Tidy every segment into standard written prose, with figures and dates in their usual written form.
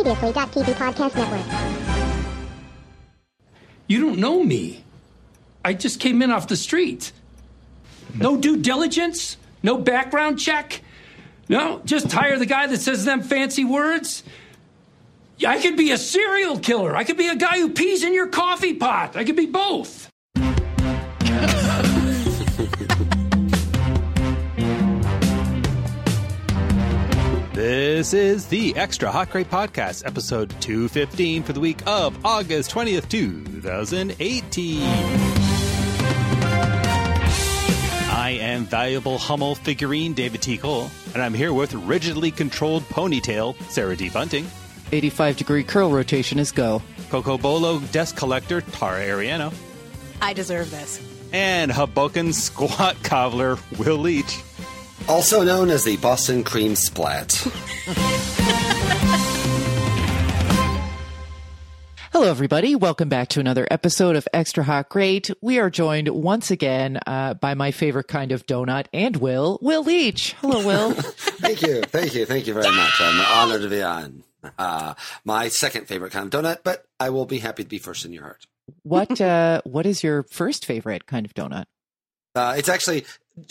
Previously.TV Podcast Network. You don't know me. I just came in off the street. No due diligence? No background check? No, just hire the guy that says them fancy words? I could be a serial killer. I could be a guy who pees in your coffee pot. I could be both. This is the Extra Hot Crate Podcast, episode 215 for the week of August 20th, 2018. I am valuable Hummel figurine David T. Cole, and I'm here with rigidly controlled ponytail Sarah D. Bunting. 85-degree curl rotation is go. Coco Bolo desk collector Tara Ariano. I deserve this. And Hoboken squat cobbler Will Leach. Also known as the Boston Cream Splat. Hello, everybody. Welcome back to another episode of Extra Hot Crate. We are joined once again by my favorite kind of donut and Will Leach. Hello, Will. Thank you very much. I'm honored to be on my second favorite kind of donut, but I will be happy to be first in your heart. What is your first favorite kind of donut? It's actually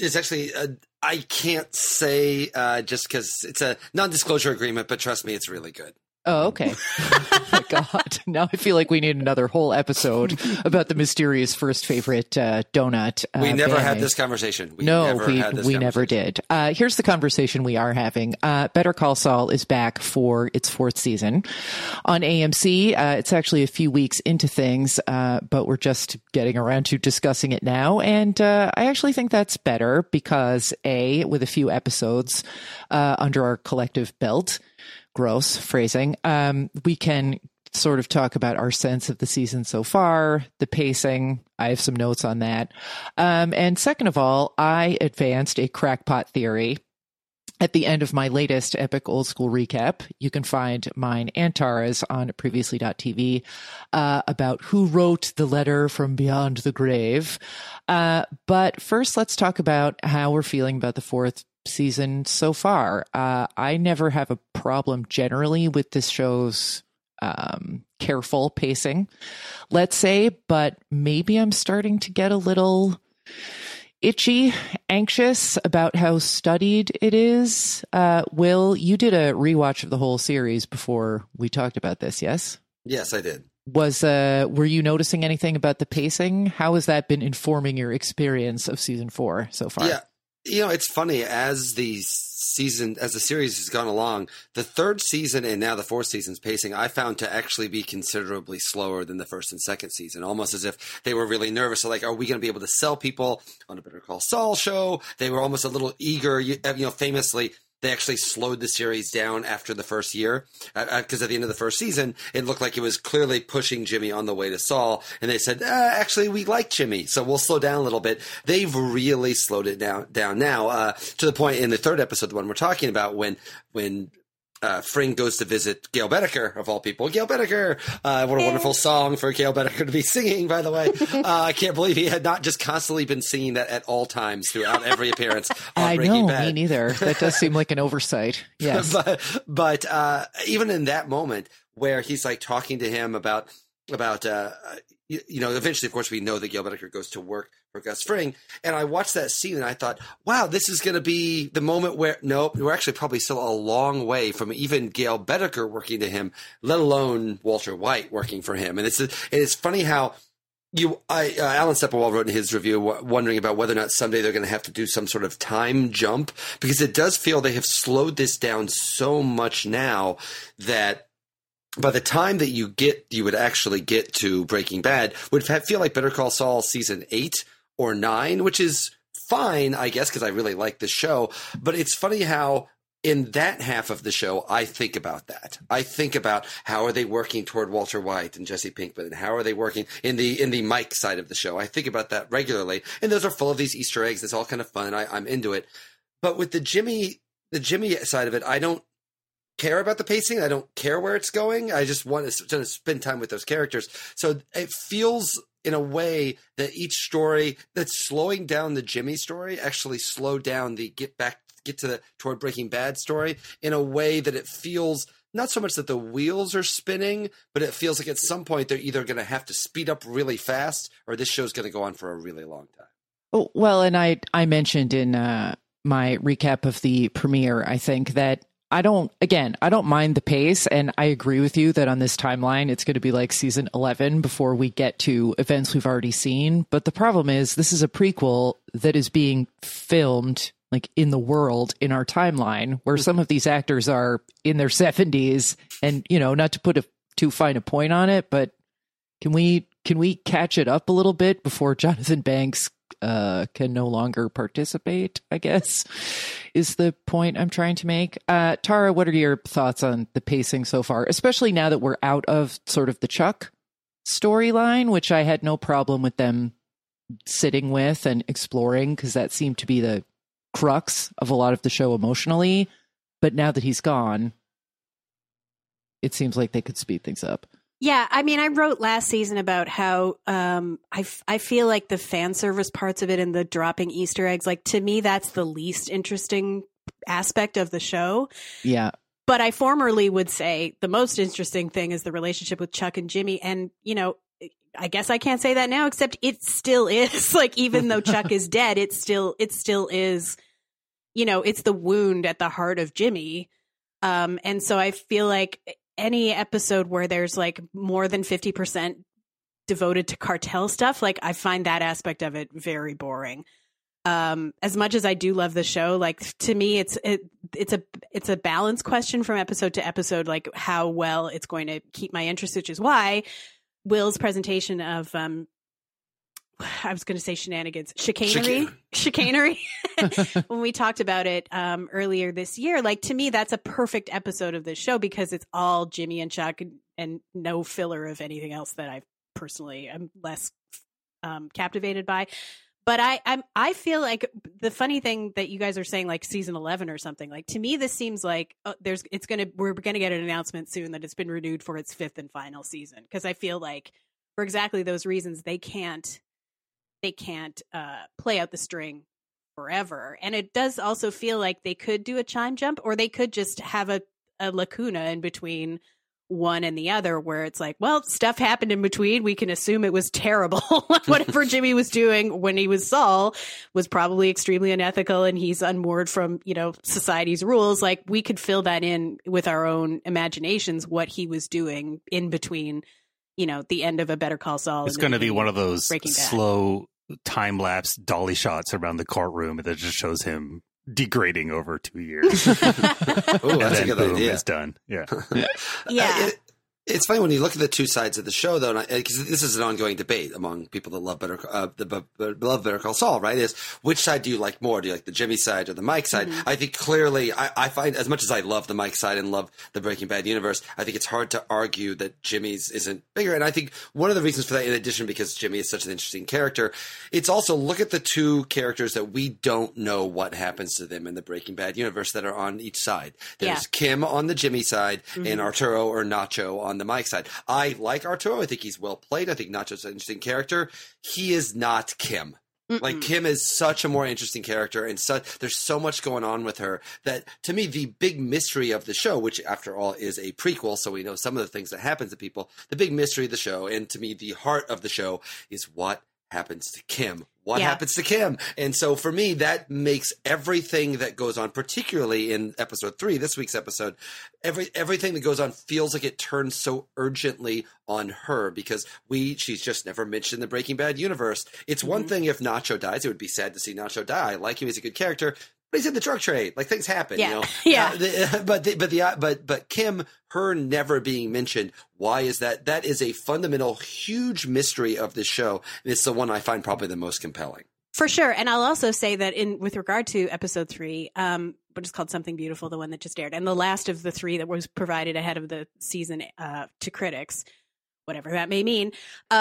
I can't say just because it's a non-disclosure agreement, but trust me, it's really good. Oh, okay. Oh my God. Now I feel like we need another whole episode about the mysterious first favorite donut. We never had this conversation. We never did. Here's the conversation we are having. Better Call Saul is back for its fourth season on AMC. It's actually a few weeks into things, but we're just getting around to discussing it now. And I actually think that's better because, A, with a few episodes under our collective belt, gross phrasing, we can sort of talk about our sense of the season so far, the pacing. I have some notes on that. And second of all, I advanced a crackpot theory at the end of my latest Epic Old School recap. You can find mine and Tara's on previously.tv about who wrote the letter from beyond the grave. But first, let's talk about how we're feeling about the fourth season so far. I never have a problem generally with this show's careful pacing, let's say, but maybe I'm starting to get a little itchy, anxious about how studied it is. Will, you did a rewatch of the whole series before we talked about this, yes? Yes, I did. Were you noticing anything about the pacing? How has that been informing your experience of season 4 so far? Yeah. You know, it's funny, as the series has gone along, the third season and now the fourth season's pacing I found to actually be considerably slower than the first and second season, almost as if they were really nervous. So like, are we going to be able to sell people on a Better Call Saul show? They were almost a little eager. Famously, they actually slowed the series down after the first year because at the end of the first season, it looked like it was clearly pushing Jimmy on the way to Saul. And they said, actually, we like Jimmy, so we'll slow down a little bit. They've really slowed it down now to the point in the third episode, the one we're talking about, when Fring goes to visit Gail Bedecker, of all people. Gail Bedecker! What a wonderful song for Gail Bedecker to be singing, by the way. I can't believe he had not just constantly been singing that at all times throughout every appearance on Breaking Bad. Me neither. That does seem like an oversight. Yes. but even in that moment where he's like talking to him about eventually, of course, we know that Gail Bedecker goes to work for Gus Fring. And I watched that scene and I thought, wow, this is going to be the moment where, nope, we're actually probably still a long way from even Gail Bedecker working to him, let alone Walter White working for him. And it's funny how Alan Sepinwall wrote in his review wondering about whether or not someday they're going to have to do some sort of time jump, because it does feel they have slowed this down so much now that by the time that you would actually get to Breaking Bad, would feel like Better Call Saul season 8 or 9, which is fine, I guess, because I really like the show. But it's funny how in that half of the show, I think about that. I think about how are they working toward Walter White and Jesse Pinkman, and how are they working in the Mike side of the show. I think about that regularly, and those are full of these Easter eggs. It's all kind of fun. I'm into it. But with the Jimmy side of it, I don't care about the pacing. I don't care where it's going. I just want to spend time with those characters. So it feels in a way that each story that's slowing down the Jimmy story actually slowed down the toward Breaking Bad story in a way that it feels not so much that the wheels are spinning, but it feels like at some point they're either going to have to speed up really fast or this show's going to go on for a really long time. Oh, well, and I mentioned in my recap of the premiere, I think that I don't mind the pace, and I agree with you that on this timeline, it's going to be like season 11 before we get to events we've already seen. But the problem is this is a prequel that is being filmed like in the world in our timeline, where some of these actors are in their 70s, and, you know, not to put too fine a point on it, but can we catch it up a little bit before Jonathan Banks can no longer participate, I guess, is the point I'm trying to make. Tara, what are your thoughts on the pacing so far, especially now that we're out of sort of the Chuck storyline, which I had no problem with them sitting with and exploring, because that seemed to be the crux of a lot of the show emotionally. But now that he's gone, it seems like they could speed things up. Yeah, I mean, I wrote last season about how I feel like the fan service parts of it and the dropping Easter eggs, like, to me, that's the least interesting aspect of the show. Yeah. But I formerly would say the most interesting thing is the relationship with Chuck and Jimmy. And, you know, I guess I can't say that now, except it still is. Like, even though Chuck is dead, it still is, you know, it's the wound at the heart of Jimmy. And so I feel like any episode where there's like more than 50% devoted to cartel stuff, like, I find that aspect of it very boring. As much as I do love the show, like, to me, it's a balance question from episode to episode, like how well it's going to keep my interest, which is why Will's presentation of, I was going to say shenanigans, chicanery. When we talked about it earlier this year, like, to me, that's a perfect episode of this show because it's all Jimmy and Chuck and no filler of anything else that I personally am less captivated by. But I feel like the funny thing that you guys are saying, like season 11 or something, like, to me, this seems like we're going to get an announcement soon that it's been renewed for its 5th and final season. Because I feel like for exactly those reasons, they can't play out the string forever. And it does also feel like they could do a time jump, or they could just have a lacuna in between one and the other where it's like, well, stuff happened in between. We can assume it was terrible. Whatever Jimmy was doing when he was Saul was probably extremely unethical, and he's unmoored from, you know, society's rules. Like, we could fill that in with our own imaginations, what he was doing in between, you know, the end of a Better Call Saul. It's going to be one of those slow time-lapse dolly shots around the courtroom that just shows him degrading over 2 years. Ooh, that's a good idea. It's done. Yeah. Yeah. It's funny when you look at the two sides of the show, though, because this is an ongoing debate among people that love Better Call Saul, right? Is which side do you like more? Do you like the Jimmy side or the Mike side? Mm-hmm. I think clearly, I find, as much as I love the Mike side and love the Breaking Bad universe, I think it's hard to argue that Jimmy's isn't bigger. And I think one of the reasons for that, in addition, because Jimmy is such an interesting character, it's also look at the two characters that we don't know what happens to them in the Breaking Bad universe that are on each side. There's Kim on the Jimmy side, mm-hmm. and Arturo or Nacho on the Mike side. I like Arturo. I think he's well played. I think Nacho's an interesting character. He is not Kim. Mm-mm. Like, Kim is such a more interesting character, and there's so much going on with her that, to me, the big mystery of the show, which after all is a prequel, so we know some of the things that happen to people, the big mystery of the show, and to me, the heart of the show, is what happens to Kim. What happens to Kim? And so for me, that makes everything that goes on, particularly in episode 3, this week's episode, everything that goes on feels like it turns so urgently on her, because she's just never mentioned in the Breaking Bad universe. It's one thing if Nacho dies. It would be sad to see Nacho die. I like him. He's a good character. But he's in the drug trade. Like, things happen, you know? Yeah. But Kim, her never being mentioned. Why is that? That is a fundamental, huge mystery of this show. And it's the one I find probably the most compelling. For sure. And I'll also say that with regard to episode 3, which is called Something Beautiful, the one that just aired, and the last of the 3 that was provided ahead of the season to critics, whatever that may mean,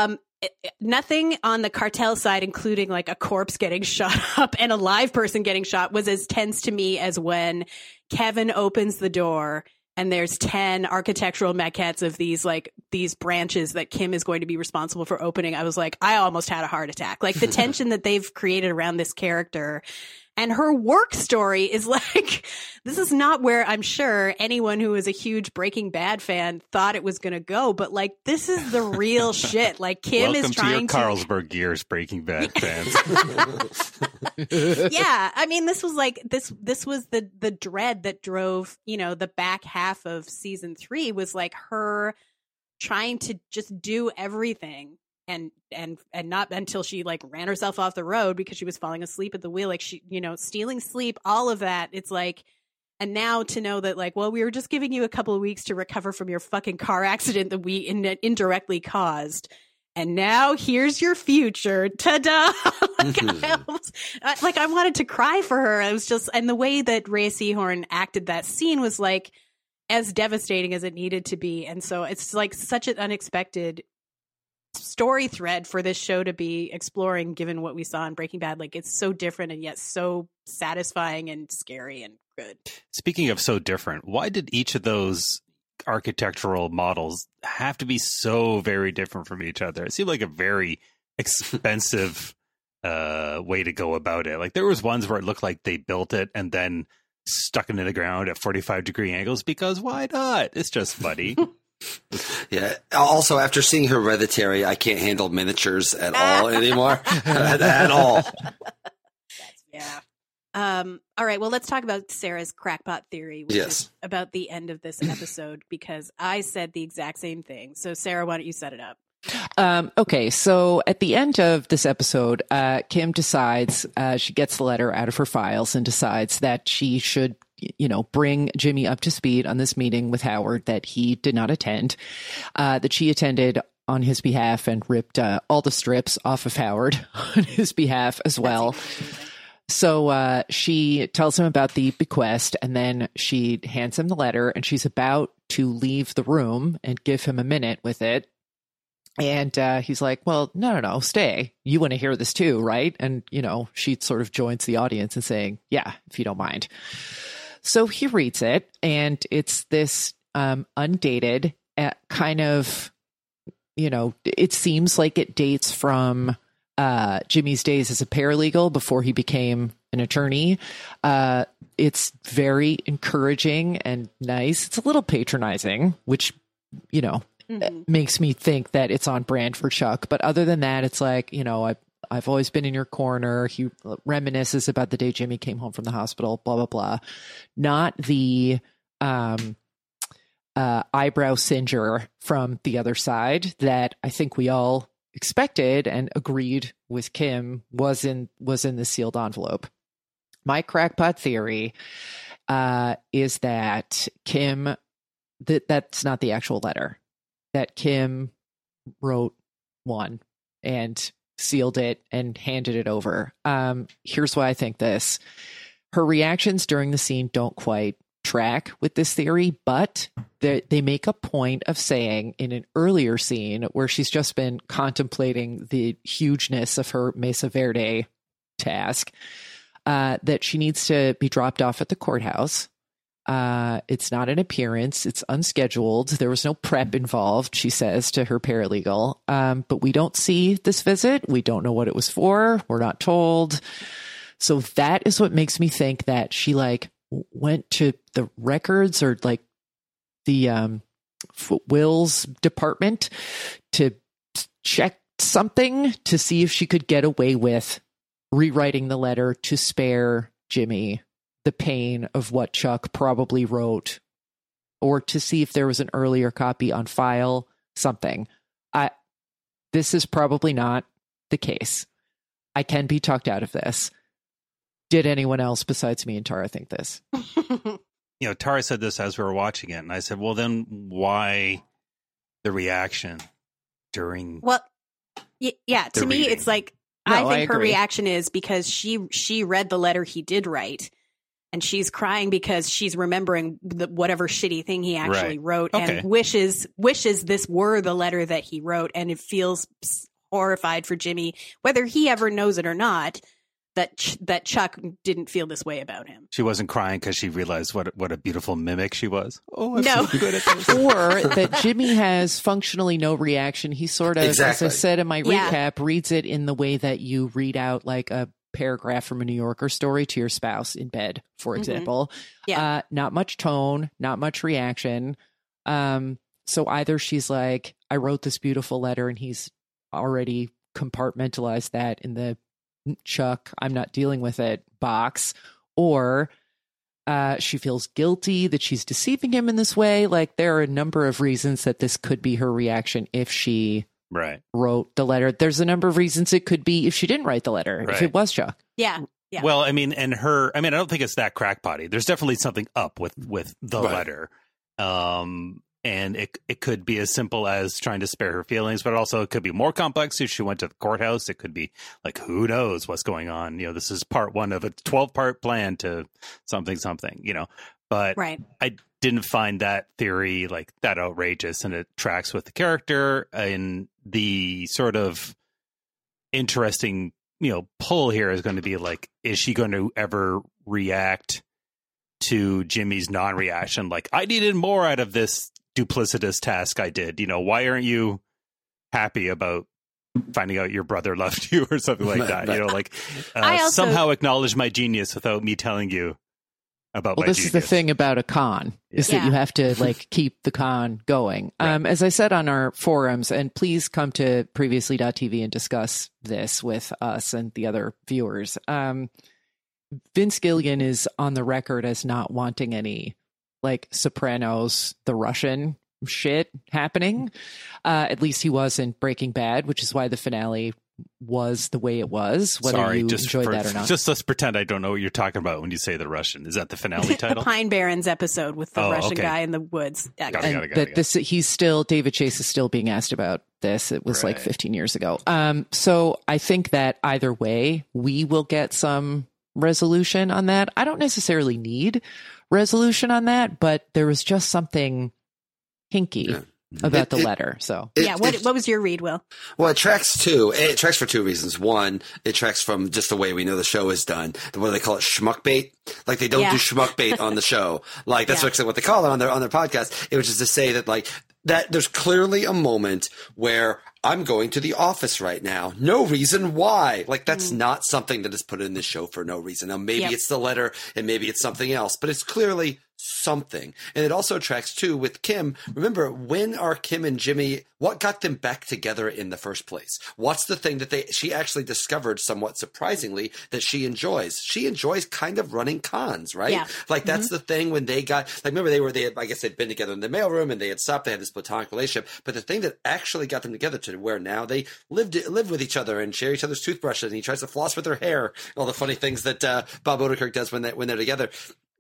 nothing on the cartel side, including like a corpse getting shot up and a live person getting shot, was as tense to me as when Kevin opens the door and there's 10 architectural maquettes of these branches that Kim is going to be responsible for opening. I was like, I almost had a heart attack. Like, the tension that they've created around this character And her work story is like, this is not where I'm sure anyone who is a huge Breaking Bad fan thought it was going to go. But like, this is the real shit. Like Kim Welcome is trying to your Carlsberg years, Breaking Bad fans. Yeah. I mean, this was like, this was the dread that drove, you know, the back half of season 3 was like her trying to just do everything. And not until she like ran herself off the road because she was falling asleep at the wheel, like she, you know, stealing sleep, all of that. It's like, and now to know that like, well, we were just giving you a couple of weeks to recover from your fucking car accident that we indirectly caused. And now here's your future. Ta-da. I wanted to cry for her. I was just, and the way that Rhea Seehorn acted that scene was like as devastating as it needed to be. And so it's like such an unexpected story thread for this show to be exploring, given what we saw in Breaking Bad. Like it's so different and yet so satisfying and scary and good. Speaking of so different, why did each of those architectural models have to be so very different from each other? It seemed like a very expensive way to go about it. Like there was ones where it looked like they built it and then stuck it in the ground at 45-degree angles because why not? It's just funny. Yeah. Also, after seeing Hereditary, I can't handle miniatures at all anymore. At all. Yeah. All right. Well, let's talk about Sarah's crackpot theory, which is about the end of this episode, because I said the exact same thing. So, Sarah, why don't you set it up? Okay, so at the end of this episode, Kim decides, she gets the letter out of her files and decides that she should, you know, bring Jimmy up to speed on this meeting with Howard that he did not attend, that she attended on his behalf and ripped all the strips off of Howard on his behalf as well. So she tells him about the bequest, and then she hands him the letter, and she's about to leave the room and give him a minute with it. And he's like, well, no, stay. You want to hear this too, right? And, you know, she sort of joins the audience and saying, yeah, if you don't mind. So he reads it, and it's this undated kind of, you know, it seems like it dates from Jimmy's days as a paralegal before he became an attorney. It's very encouraging and nice. It's a little patronizing, which, you know, makes me think that it's on brand for Chuck. But other than that, it's like, you know, I've always been in your corner. He reminisces about the day Jimmy came home from the hospital, blah, blah, blah. Not the eyebrow singer from the other side that I think we all expected and agreed with Kim was in the sealed envelope. My crackpot theory is that Kim, that's not the actual letter. That Kim wrote one and sealed it and handed it over. Here's why I think this. Her reactions during the scene don't quite track with this theory, but they make a point of saying in an earlier scene where she's just been contemplating the hugeness of her Mesa Verde task, that she needs to be dropped off at the courthouse. It's not an appearance. It's unscheduled. There was no prep involved, she says to her paralegal. But we don't see this visit. We don't know what it was for. We're not told. So that is what makes me think that she like went to the records or like the Will's department to check something to see if she could get away with rewriting the letter to spare Jimmy the pain of what Chuck probably wrote, or to see if there was an earlier copy on file, something. This is probably not the case. I can be talked out of this. Did anyone else besides me and Tara think this? You know, Tara said this as we were watching it, and I said, well, then why the reaction during Well, yeah, to me, reading? it's like, No, I I think her agree. reaction is because she read the letter he did write, and she's crying because she's remembering whatever shitty thing he actually Right. wrote, Okay. and wishes this were the letter that he wrote, and it feels horrified for Jimmy, whether he ever knows it or not, that Chuck didn't feel this way about him. she wasn't crying because she realized what a beautiful mimic she was. Oh, I'm No. so good at this. Or that Jimmy has functionally no reaction. He sort of, Exactly. as I said in my Yeah. recap, reads it in the way that you read out like a paragraph from a New Yorker story to your spouse in bed, for example. Yeah. Not much tone, not much reaction. So either she's like, I wrote this beautiful letter and he's already compartmentalized that in the Chuck, I'm not dealing with it box, or she feels guilty that she's deceiving him in this way. Like, there are a number of reasons that this could be her reaction if she wrote the letter. There's a number of reasons it could be if she didn't write the letter, if it was Chuck. Yeah. Yeah. Well, I mean, I don't think it's that crackpotty. There's definitely something up with the letter. And it could be as simple as trying to spare her feelings, but also it could be more complex. If she went to the courthouse, it could be like, who knows what's going on? This is part one of a 12-part plan to something, but I didn't find that theory like that outrageous, and it tracks with the character. And the sort of interesting, pull here is going to be like, is she going to ever react to Jimmy's non-reaction? Like, I needed more out of this duplicitous task I did. Why aren't you happy about finding out your brother loved you or something like that? Somehow acknowledge my genius without me telling you about my genius. This is the thing about a con, is that you have to keep the con going. As I said on our forums, and please come to previously.tv and discuss this with us and the other viewers. Vince Gilligan is on the record as not wanting any Sopranos, the Russian shit happening. At least he was in Breaking Bad, which is why the finale was the way it was, whether you enjoyed that or not. Just let's pretend I don't know what you're talking about when you say the Russian. Is that the finale title? The Pine Barrens episode with the Russian guy in the woods. Got it. He's still, David Chase is still being asked about this. It was 15 years ago. So I think that either way, we will get some resolution on that. I don't necessarily need resolution on that, but there was just something hinky about the letter. So what was your read, Will? Well, it tracks too. It tracks for two reasons. One, it tracks from just the way we know the show is done. What do they call it? Schmuck bait. Like, they don't do schmuck bait on the show. Like, that's actually what they call it on their podcast. Which is to say that that there's clearly a moment where I'm going to the office right now. No reason why. That's not something that is put in this show for no reason. Now, maybe it's the letter and maybe it's something else, but it's clearly something. And it also tracks too with Kim. Remember, when are Kim and Jimmy, what got them back together in the first place? What's the thing that she actually discovered, somewhat surprisingly, that she enjoys? She enjoys kind of running cons, right? Yeah. That's the thing when they got, remember I guess they'd been together in the mailroom and they had stopped, they had this platonic relationship, but the thing that actually got them together to where now they live with each other and share each other's toothbrushes, and he tries to floss with her hair, all the funny things that Bob Odenkirk does when they're together.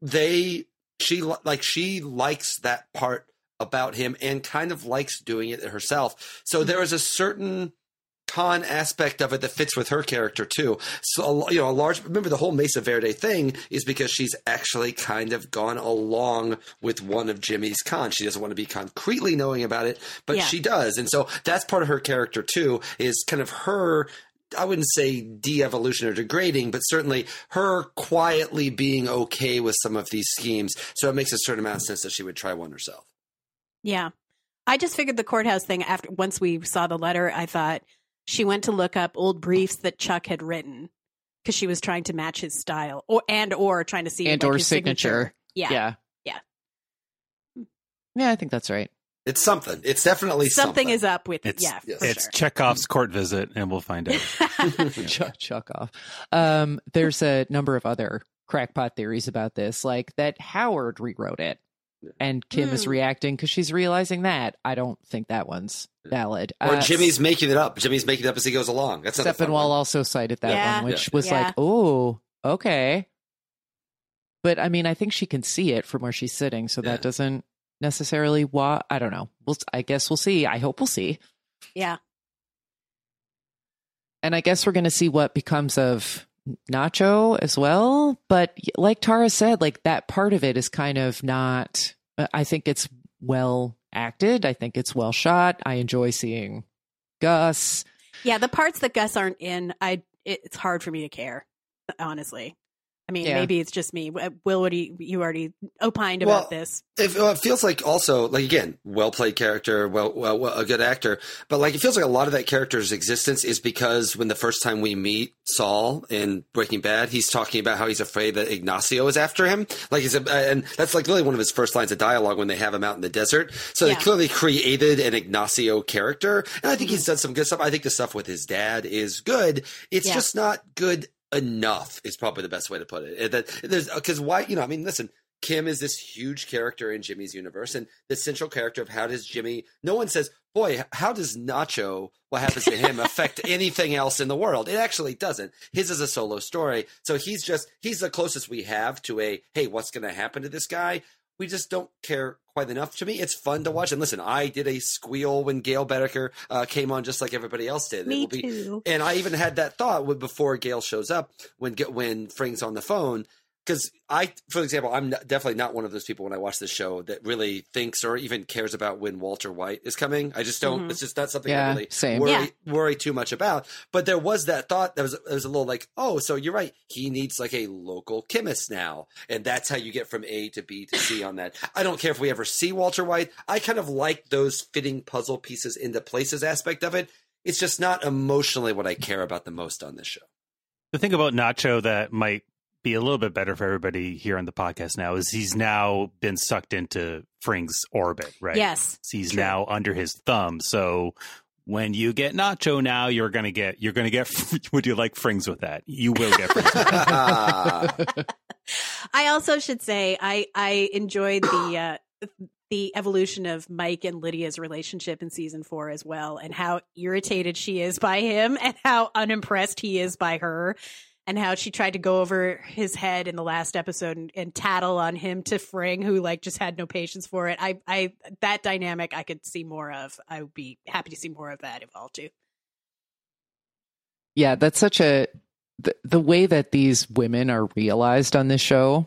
She likes that part about him and kind of likes doing it herself. So there is a certain con aspect of it that fits with her character too. So, remember the whole Mesa Verde thing is because she's actually kind of gone along with one of Jimmy's cons. She doesn't want to be concretely knowing about it, but she does. And so that's part of her character too, is kind of her, I wouldn't say de-evolution or degrading, but certainly her quietly being okay with some of these schemes. So it makes a certain amount of sense that she would try one herself. Yeah. I just figured the courthouse thing once we saw the letter, I thought she went to look up old briefs that Chuck had written because she was trying to match his style or trying to see his signature. Yeah. Yeah, I think that's right. It's something. It's definitely something. Is up with it. It's Chekhov's court visit, and we'll find out. Chekhov. There's a number of other crackpot theories about this, like that Howard rewrote it, and Kim is reacting because she's realizing that. I don't think that one's valid. Or Jimmy's making it up. Jimmy's making it up as he goes along. That's Steppenwall also cited that one, which was like, oh, okay. But I mean, I think she can see it from where she's sitting, so that doesn't necessarily I don't know. I guess we'll see. I hope we'll see. Yeah. And I guess we're going to see what becomes of Nacho as well. But like Tara said, that part of it is kind of not, I think it's well acted. I think it's well shot. I enjoy seeing Gus. Yeah. The parts that Gus aren't in, it's hard for me to care, honestly. I mean, Yeah. maybe it's just me. Will, you already opined about this. It feels like also, like, again, well-played character, well, a good actor. But, like, it feels like a lot of that character's existence is because when the first time we meet Saul in Breaking Bad, he's talking about how he's afraid that Ignacio is after him. Like, and that's, like, really one of his first lines of dialogue when they have him out in the desert. So they clearly created an Ignacio character. And I think he's done some good stuff. I think the stuff with his dad is good. It's just not good enough is probably the best way to put it. Because why, I mean, listen, Kim is this huge character in Jimmy's universe, and the central character of how does Jimmy, no one says, boy, how does Nacho, what happens to him, affect anything else in the world? It actually doesn't. His is a solo story. So he's the closest we have to hey, what's going to happen to this guy? We just don't care quite enough. To me, it's fun to watch. And listen, I did a squeal when Gail Bedecker came on, just like everybody else did. Me too. And I even had that thought before Gail shows up when Fring's on the phone. Because for example, I'm definitely not one of those people when I watch this show that really thinks or even cares about when Walter White is coming. I just don't. It's just not something I really worry too much about. But there was that thought that was a little like, oh, so you're right. He needs like a local chemist now, and that's how you get from A to B to C on that. I don't care if we ever see Walter White. I kind of like those fitting puzzle pieces into places aspect of it. It's just not emotionally what I care about the most on this show. The thing about Nacho that might be a little bit better for everybody here on the podcast now is he's now been sucked into Fring's orbit, right? Yes. So he's now under his thumb. So when you get Nacho now, you're gonna get would you like Frings with that? You will get Frings with that. I also should say I enjoyed the evolution of Mike and Lydia's relationship in season 4 as well, and how irritated she is by him and how unimpressed he is by her. And how she tried to go over his head in the last episode and tattle on him to Fring, who like just had no patience for it. I that dynamic I could see more of. I would be happy to see more of that evolve too. Yeah, that's such the way that these women are realized on this show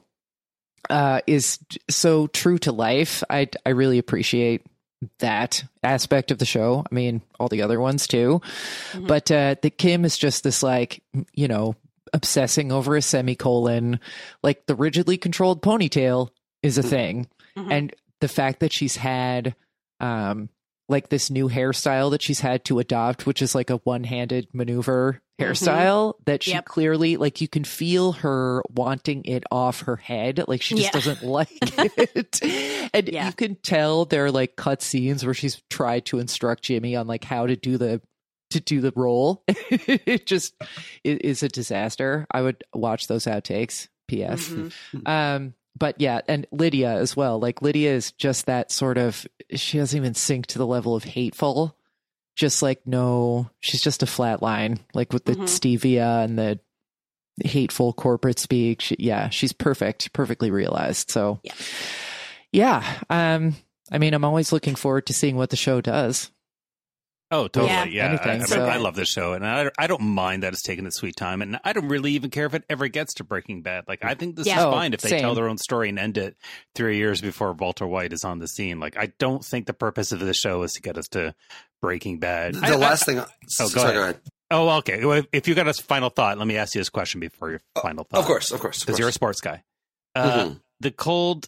is so true to life. I really appreciate that aspect of the show. I mean, all the other ones too. Mm-hmm. But the Kim is just this like, obsessing over a semicolon, like the rigidly controlled ponytail is a thing. Mm-hmm. And the fact that she's had like this new hairstyle that she's had to adopt, which is like a one-handed maneuver hairstyle that she clearly, like, you can feel her wanting it off her head. Like she just doesn't like it. And you can tell there are like cut scenes where she's tried to instruct Jimmy on like how to do the role. It just is a disaster. I would watch those outtakes. P.S. Mm-hmm. But yeah, and Lydia as well. Like Lydia is just that sort of, she doesn't even sink to the level of hateful. Just like, no, she's just a flat line, like with the stevia and the hateful corporate speak. She's perfectly realized. So yeah. I mean, I'm always looking forward to seeing what the show does. Oh, totally. Yeah. I love this show, and I don't mind that it's taking its sweet time, and I don't really even care if it ever gets to Breaking Bad. Like, I think this is fine if they tell their own story and end it 3 years before Walter White is on the scene. Like, I don't think the purpose of this show is to get us to Breaking Bad. Go ahead. Oh, okay. Well, if you got a final thought, let me ask you this question before your final thought. Of course. Because you're a sports guy. The cold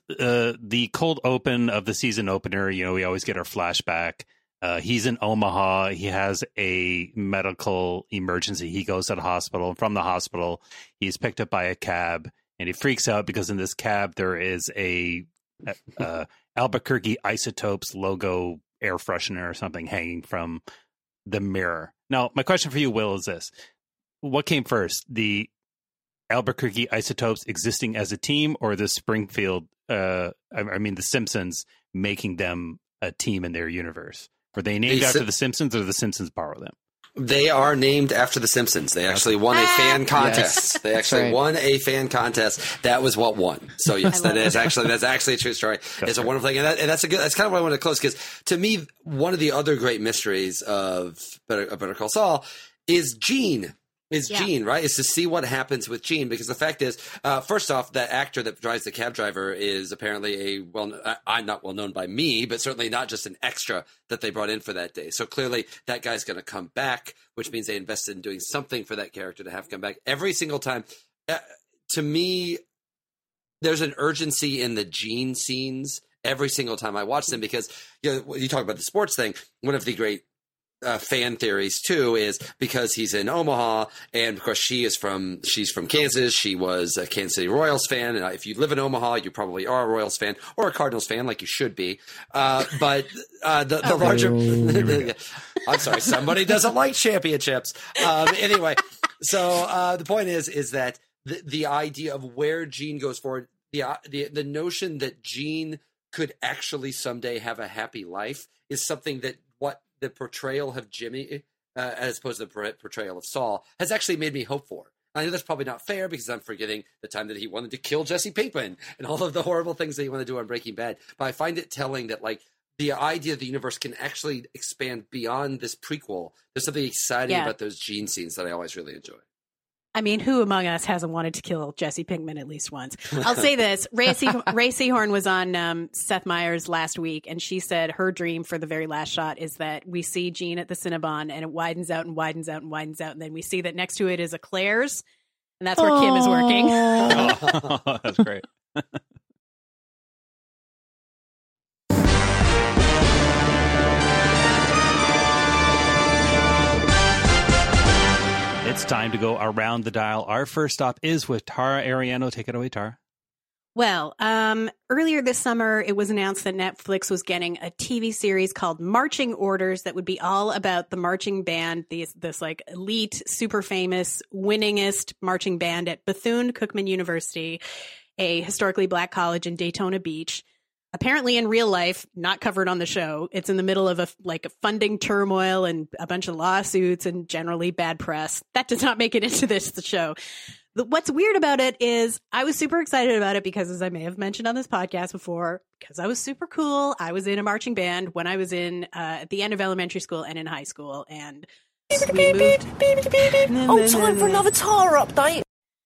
open of the season opener, we always get our flashback. He's in Omaha. He has a medical emergency. He goes to the hospital. And from the hospital, he's picked up by a cab, and he freaks out because in this cab there is a Albuquerque Isotopes logo air freshener or something hanging from the mirror. Now, my question for you, Will, is this: what came first, the Albuquerque Isotopes existing as a team, or the Springfield? The Simpsons making them a team in their universe? Were they named after The Simpsons, or did The Simpsons borrow them? They are named after The Simpsons. They actually won a fan contest. Yes. They actually won a fan contest. That was what won. So yes, that's actually a true story. It's a wonderful thing, and that's kind of what I wanted to close, because to me, one of the other great mysteries of Better Call Saul is Gene. Gene, right? Is to see what happens with Gene, because the fact is, first off, that actor that drives the cab driver is apparently I'm not well known by me, but certainly not just an extra that they brought in for that day. So clearly that guy's going to come back, which means they invested in doing something for that character to have come back every single time. to me, there's an urgency in the Gene scenes every single time I watch them because, you talk about the sports thing. One of the great fan theories too is because he's in Omaha, and of course she's from Kansas. She was a Kansas City Royals fan, and if you live in Omaha, you probably are a Royals fan or a Cardinals fan, like you should be. But the larger, I'm sorry, somebody doesn't like championships. Anyway, so the point is that the idea of where Gene goes forward, the notion that Gene could actually someday have a happy life is something that what the portrayal of Jimmy, as opposed to the portrayal of Saul, has actually made me hope for. I know that's probably not fair because I'm forgetting the time that he wanted to kill Jesse Pinkman and all of the horrible things that he wanted to do on Breaking Bad. But I find it telling that, like, the idea of the universe can actually expand beyond this prequel. There's something exciting about those Gene scenes that I always really enjoy. I mean, who among us hasn't wanted to kill Jesse Pinkman at least once? I'll say this. Ray Seahorn was on Seth Meyers last week, and she said her dream for the very last shot is that we see Gene at the Cinnabon, and it widens out and widens out and widens out, and then we see that next to it is a Claire's, and that's where Kim is working. Oh, that's great. It's time to go around the dial. Our first stop is with Tara Ariano. Take it away, Tara. Well, earlier this summer, it was announced that Netflix was getting a TV series called Marching Orders that would be all about the marching band, this like elite, super famous, winningest marching band at Bethune-Cookman University, a historically black college in Daytona Beach. Apparently in real life, not covered on the show, it's in the middle of a funding turmoil and a bunch of lawsuits and generally bad press. That does not make it into the show. What's weird about it is I was super excited about it because, as I may have mentioned on this podcast before, because I was super cool. I was in a marching band when I was at the end of elementary school and in high school. And we moved. Oh, time for another Tara update.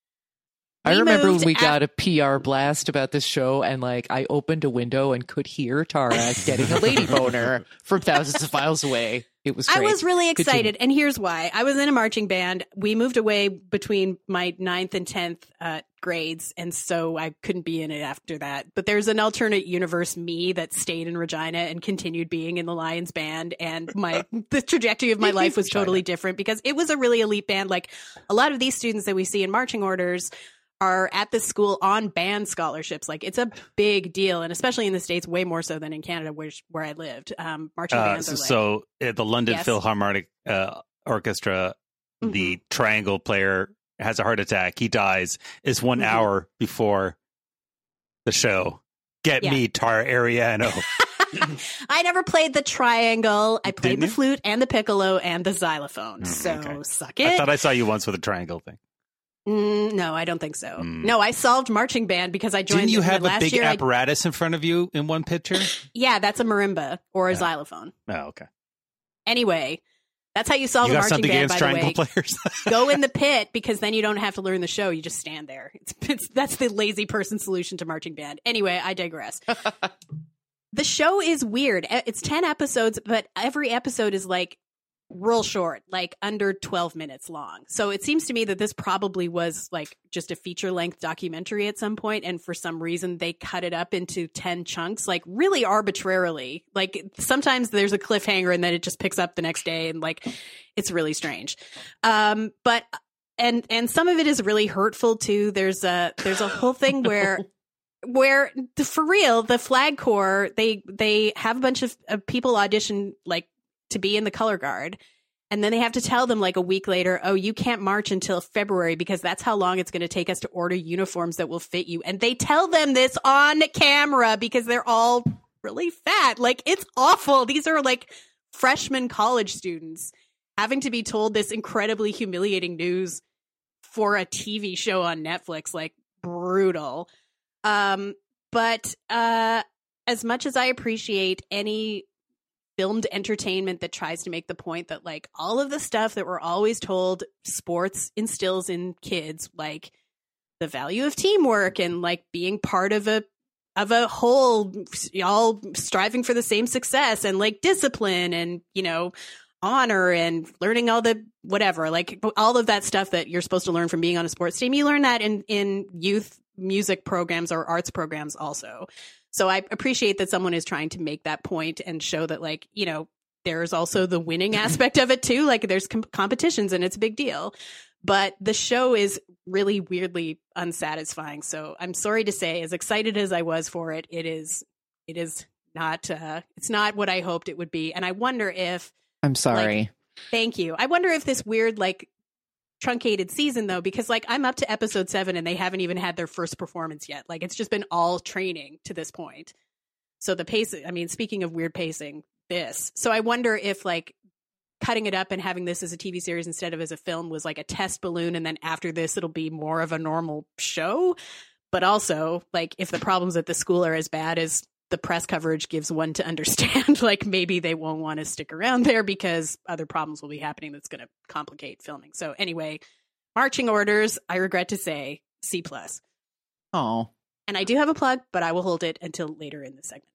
I remember when we got a PR blast about this show, and I opened a window and could hear Tara getting a lady boner from thousands of miles away. It was great. I was really excited, and here's why. I was in a marching band. We moved away between my 9th and 10th grades, and so I couldn't be in it after that. But there's an alternate universe me that stayed in Regina and continued being in the Lions band, and the trajectory of my life was totally different because it was a really elite band. Like a lot of these students that we see in marching orders are at the school on band scholarships. Like it's a big deal, and especially in the States, way more so than in Canada, where I lived. Marching bands are at the London Philharmonic Orchestra, the triangle player has a heart attack. He dies. It's 1 hour before the show. Get me, Tara Ariano. I never played the triangle. I played the flute and the piccolo and the xylophone. Suck it. I thought I saw you once with a triangle thing. No, I don't think so. No, I solved marching band because I joined. Didn't you have last a big year, apparatus in front of you in one picture? Yeah, that's a marimba or a xylophone. Oh, okay. Anyway, that's how you solve a marching band, by the way. Players? Go in the pit because then you don't have to learn the show. You just stand there. That's the lazy person solution to marching band. Anyway, I digress. The show is weird. It's 10 episodes, but every episode is real short, under 12 minutes long. So it seems to me that this probably was just a feature-length documentary at some point, and for some reason they cut it up into 10 chunks, really arbitrarily. Sometimes there's a cliffhanger and then it just picks up the next day, and it's really strange. But some of it is really hurtful too. There's a whole thing where for real, the Flag Corps, they have a bunch of people audition to be in the color guard. And then they have to tell them a week later, oh, you can't march until February because that's how long it's going to take us to order uniforms that will fit you. And they tell them this on camera because they're all really fat. It's awful. These are freshman college students having to be told this incredibly humiliating news for a TV show on Netflix. Brutal. But as much as I appreciate any filmed entertainment that tries to make the point that all of the stuff that we're always told sports instills in kids, the value of teamwork and being part of a whole, y'all striving for the same success and discipline and honor and learning all the whatever, like all of that stuff that you're supposed to learn from being on a sports team. You learn that in youth music programs or arts programs also. So I appreciate that someone is trying to make that point and show that, like, you know, there's also the winning aspect of it too. Like there's competitions and it's a big deal. But the show is really weirdly unsatisfying. So I'm sorry to say, as excited as I was for it, it is not, it's not what I hoped it would be. And I wonder if, I'm sorry. Like, thank you. I wonder if this weird, like, truncated season, though, because, like, I'm up to episode 7 and they haven't even had their first performance yet. Like, it's just been all training to this point. So the pacing, I mean, speaking of weird pacing, this. So I wonder if, like, cutting it up and having this as a TV series instead of as a film was like a test balloon. And then after this, it'll be more of a normal show. But also, like, if the problems at the school are as bad as the press coverage gives one to understand, like, maybe they won't want to stick around there because other problems will be happening that's going to complicate filming. So anyway, marching orders, I regret to say, C+. Oh. And I do have a plug, but I will hold it until later in the segment.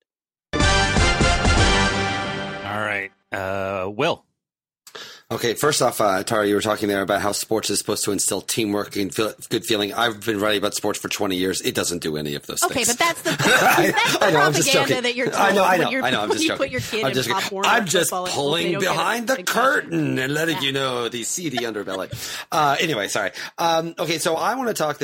All right. Will. Okay, first off, Tara, you were talking there about how sports is supposed to instill teamwork and good feeling. I've been writing about sports for 20 years. It doesn't do any of those things. Okay, but that's the propaganda that you're told. I know. I'm just joking. Put your kid in Pop Warner. I'm just pulling behind the curtain and letting you know the seedy underbelly. Anyway, sorry. Okay, so I want to talk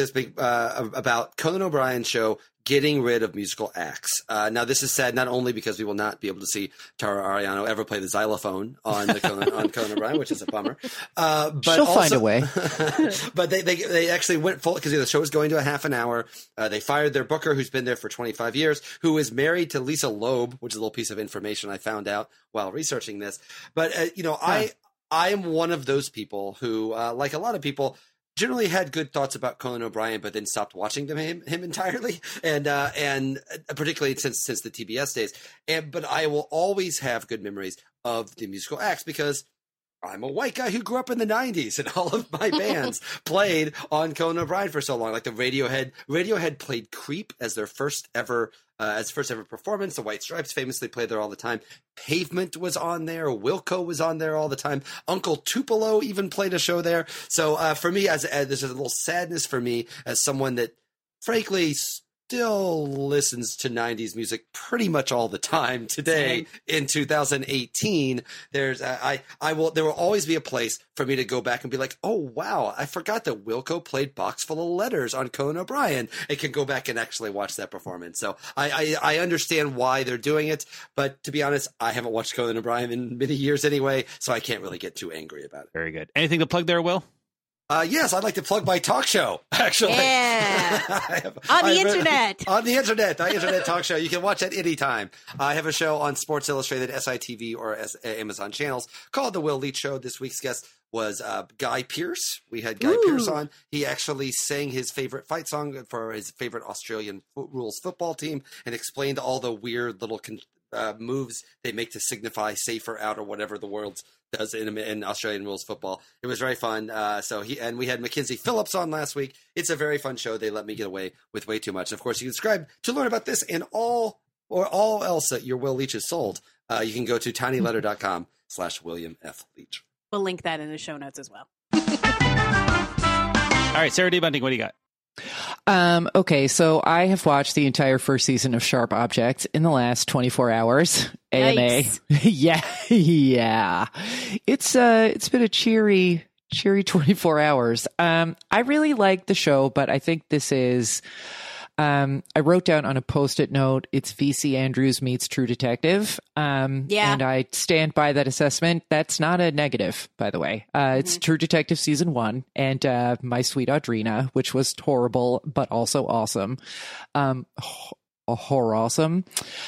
about Conan O'Brien's show, getting rid of musical acts. Now, this is sad not only because we will not be able to see Tara Ariano ever play the xylophone on Conan O'Brien, which is a bummer. But she'll find a way. But they actually went full because the show was going to a half an hour. They fired their booker, who's been there for 25 years, who is married to Lisa Loeb, which is a little piece of information I found out while researching this. But I am one of those people who, like a lot of people, generally had good thoughts about Conan O'Brien, but then stopped watching him entirely, and particularly since the TBS days. But I will always have good memories of the musical acts because I'm a white guy who grew up in the 90s, and all of my bands played on Conan O'Brien for so long. Like the Radiohead played "Creep" as their first ever performance. The White Stripes famously played there all the time. Pavement was on there. Wilco was on there all the time. Uncle Tupelo even played a show there. So for me, as there's a little sadness for me as someone that, frankly, still listens to 90s music pretty much all the time today. In 2018, there will always be a place for me to go back and be like, oh wow, I forgot that Wilco played Box Full of Letters on Conan O'Brien, and can go back and actually watch that performance. So I understand why they're doing it, but to be honest, I haven't watched Conan O'Brien in many years anyway, so I can't really get too angry about it. Very good. Anything to plug there, Will? Yes, I'd like to plug my talk show, actually. Yeah. On the internet talk show. You can watch at any time. I have a show on Sports Illustrated, SITV, or Amazon channels called The Will Leach Show. This week's guest was Guy Pearce. We had Guy Pearce on. He actually sang his favorite fight song for his favorite Australian rules football team and explained all the weird little moves they make to signify safer out or whatever the world does in Australian rules football. It was very fun. And we had Mackenzie Phillips on last week. It's a very fun show. They let me get away with way too much. Of course, you can subscribe to learn about this and all else that your Will Leach has sold. You can go to tinyletter.com/William F. Leach. We'll link that in the show notes as well. All right, Sarah D. Bunting, what do you got? Okay, so I have watched the entire first season of Sharp Objects in the last 24 hours. AMA. Yeah. It's been a cheery 24 hours. I really like the show, but I think this is, I wrote down on a Post-it note, it's VC Andrews meets True Detective. And I stand by that assessment. That's not a negative, by the way. It's True Detective season 1 and My Sweet Audrina, which was horrible, but also awesome. Horror awesome.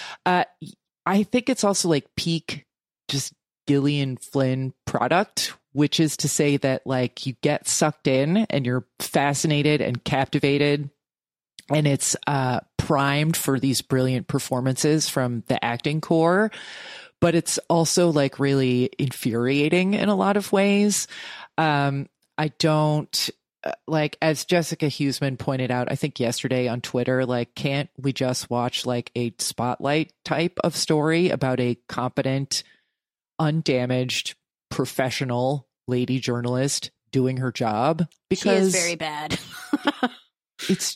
I think it's also like peak just Gillian Flynn product, which is to say that like you get sucked in and you're fascinated and captivated. And it's primed for these brilliant performances from the acting core, but it's also like really infuriating in a lot of ways. I don't like, as Jessica Huseman pointed out, I think yesterday on Twitter, like, can't we just watch like a Spotlight type of story about a competent, undamaged professional lady journalist doing her job, because she is very bad. it's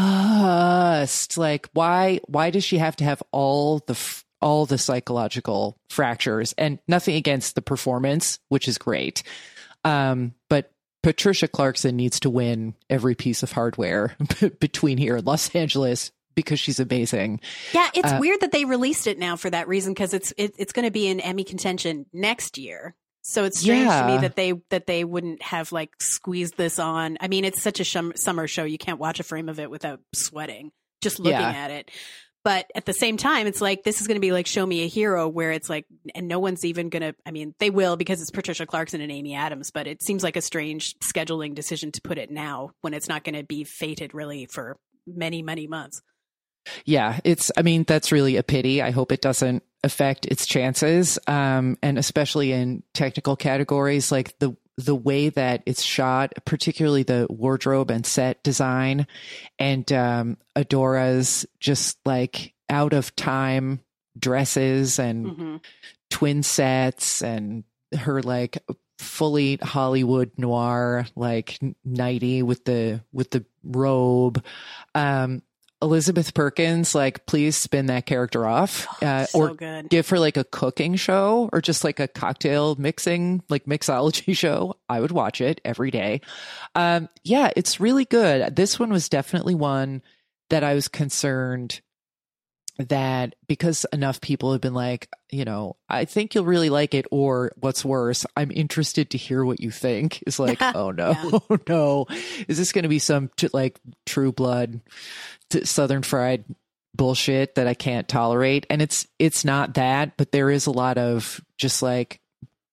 just like, why does she have to have all the psychological fractures? And nothing against the performance, which is great. But Patricia Clarkson needs to win every piece of hardware between here and Los Angeles, because she's amazing. Yeah, it's weird that they released it now for that reason, because it's going to be in Emmy contention next year. So it's strange to me that they wouldn't have like squeezed this on. I mean, it's such a summer show. You can't watch a frame of it without sweating just looking at it. But at the same time, it's like, this is going to be like Show Me a Hero, where it's like, and no one's even going to, I mean, they will, because it's Patricia Clarkson and Amy Adams, but it seems like a strange scheduling decision to put it now when it's not going to be fated really for many, many months. Yeah, that's really a pity. I hope it doesn't affect its chances. And especially in technical categories, like the way that it's shot, particularly the wardrobe and set design, and Adora's just like out of time dresses and twin sets, and her like fully Hollywood noir like nightie with the robe. Elizabeth Perkins, like, please spin that character off, or good. Give her like a cooking show, or just like a cocktail mixing, like mixology show. I would watch it every day. Yeah, it's really good. This one was definitely one that I was concerned that, because enough people have been like, I think you'll really like it, or what's worse, I'm interested to hear what you think, is like, oh no, oh no, is this going to be some like True Blood Southern Fried bullshit that I can't tolerate? And it's not that, but there is a lot of just like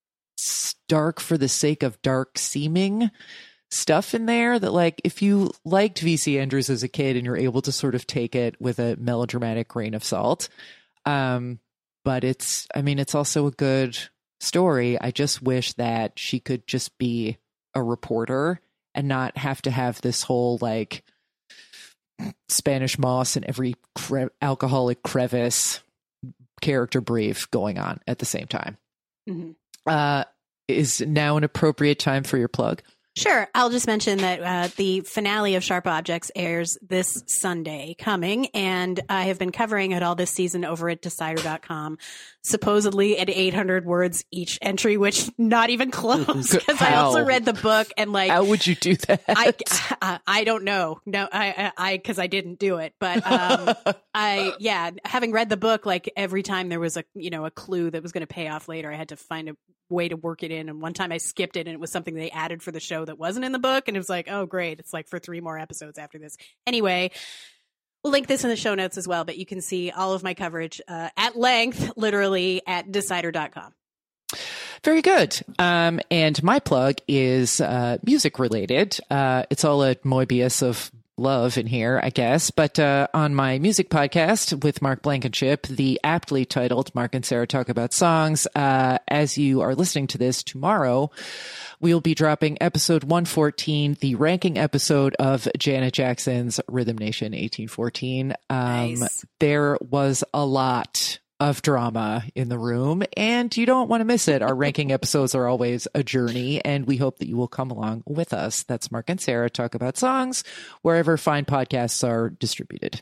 dark for the sake of dark seeming stuff in there that, like, if you liked VC Andrews as a kid and you're able to sort of take it with a melodramatic grain of salt, but it's also a good story. I just wish that she could just be a reporter and not have to have this whole like Spanish moss and every alcoholic crevice character brief going on at the same time. Is now an appropriate time for your plug? Sure. I'll just mention that the finale of Sharp Objects airs this Sunday coming, and I have been covering it all this season over at Decider.com, supposedly at 800 words each entry, which not even close, because I also read the book, and like, how would you do that? I don't know. No, because I didn't do it, but having read the book, like every time there was a clue that was going to pay off later, I had to find a way to work it in. And one time I skipped it, and it was something they added for the show that wasn't in the book, and it was like, oh great, it's like for 3 more episodes after this. Anyway, we'll link this in the show notes as well, but you can see all of my coverage at length, literally, at Decider.com. Very good. And my plug is music related. It's all a Moebius of love in here, I guess. But on my music podcast with Mark Blankenship, the aptly titled Mark and Sarah Talk About Songs, as you are listening to this tomorrow, we'll be dropping episode 114, the ranking episode of Janet Jackson's Rhythm Nation 1814. Nice. There was a lot of drama in the room, and you don't want to miss it. Our ranking episodes are always a journey, and we hope that you will come along with us. That's Mark and Sarah Talk About Songs, wherever fine podcasts are distributed.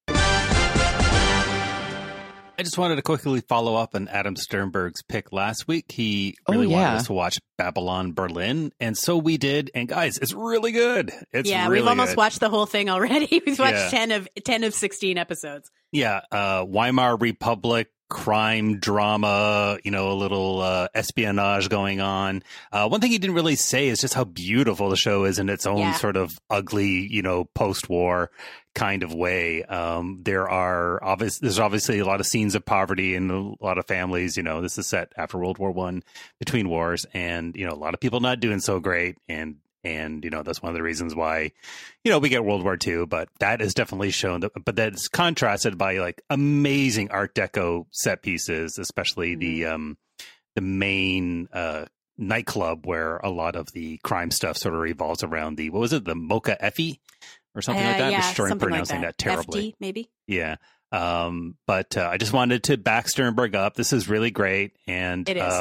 I just wanted to quickly follow up on Adam Sternberg's pick last week. He really wanted us to watch Babylon Berlin, and so we did. And guys, it's really good. It's really we've almost good. Watched the whole thing already. We've watched 10 of 16 episodes. Yeah, Weimar Republic crime drama, a little espionage going on. One thing he didn't really say is just how beautiful the show is in its own sort of ugly, post-war kind of way. There's obviously a lot of scenes of poverty in a lot of families. This is set after World War I, between wars, and a lot of people not doing so great, and that's one of the reasons why we get World War II. But that is definitely shown, but that's contrasted by like amazing Art Deco set pieces, especially the main nightclub where a lot of the crime stuff sort of revolves around the Mocha Effie or something like that. I'm sure I'm pronouncing that terribly. FD, maybe. Yeah. But I just wanted to back Sternberg up. This is really great. And it is.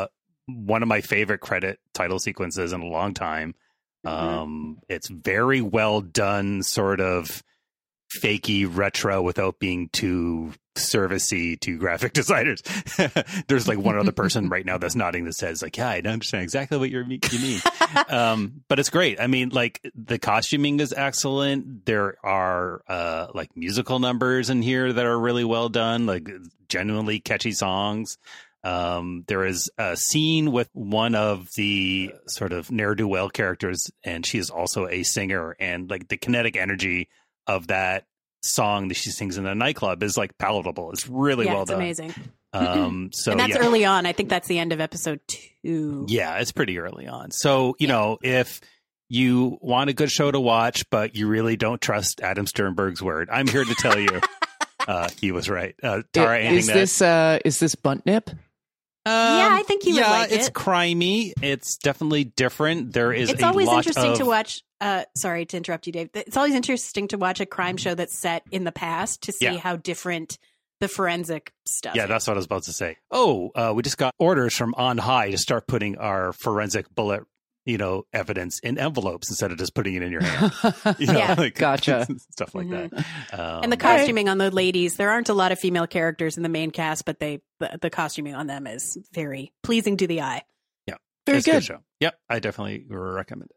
one of my favorite credit title sequences in a long time. It's very well done, sort of fakey retro without being too servicey to graphic designers. There's like one other person right now that's nodding that says like, yeah, I understand exactly what you mean. But it's great. I mean, like the costuming is excellent. There are like musical numbers in here that are really well done, like genuinely catchy songs. There is a scene with one of the sort of ne'er-do-well characters, and she is also a singer, and like the kinetic energy of that song that she sings in a nightclub is like palatable. It's really well done. Amazing. So and that's early on. I think that's the end of episode 2. Yeah, it's pretty early on. So, you know, if you want a good show to watch, but you really don't trust Adam Sternberg's word, I'm here to tell you he was right. Tara, is this Buntnip? Yeah, I think you would like it's it. crimey. It's definitely different. There is It's a always lot interesting of... to watch. Sorry to interrupt you, Dave. It's always interesting to watch a crime show that's set in the past to see how different the forensic stuff is. That's what I was about to say. We just got orders from on high to start putting our forensic bullet, evidence in envelopes instead of just putting it in your hand. Gotcha. Stuff like that. And the costuming on the ladies, there aren't a lot of female characters in the main cast, but the costuming on them is very pleasing to the eye. Yeah. Very it's a good. good show. Yep. I definitely recommend it.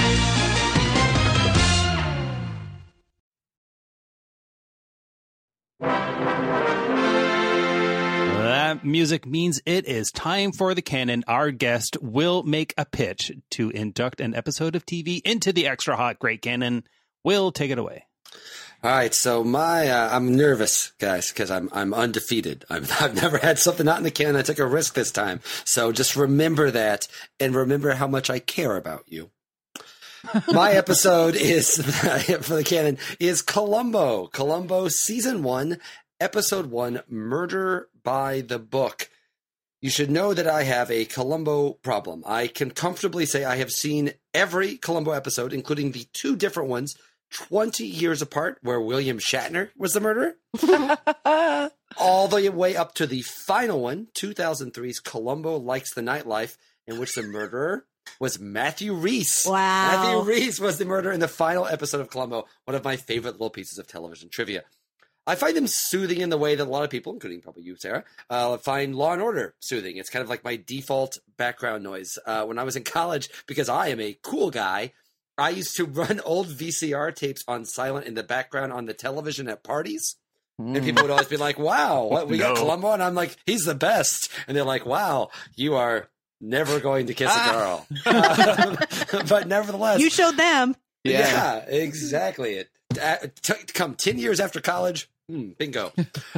That music means it is time for the canon. Our guest will make a pitch to induct an episode of TV into the Extra Hot Great Canon. Will, take it away. All right, so I'm nervous, guys, because I'm undefeated. I've never had something not in the canon. I took a risk this time, so just remember that and remember how much I care about you. My episode is for the canon is Columbo. Columbo season 1, episode 1, Murder by the Book. You should know that I have a Columbo problem. I can comfortably say I have seen every Columbo episode, including the 2 different ones, 20 years apart, where William Shatner was the murderer, all the way up to the final one, 2003's Columbo Likes the Nightlife, in which the murderer was Matthew Rhys. Wow. Matthew Rhys was the murderer in the final episode of Columbo, one of my favorite little pieces of television trivia. I find them soothing in the way that a lot of people, including probably you, Sarah, find Law & Order soothing. It's kind of like my default background noise. When I was in college, because I am a cool guy, I used to run old VCR tapes on silent in the background on the television at parties. And people would always be like, wow, we got Columbo? And I'm like, he's the best. And they're like, wow, you are never going to kiss a girl. But nevertheless. You showed them. Yeah, exactly. Come 10 years after college. Bingo.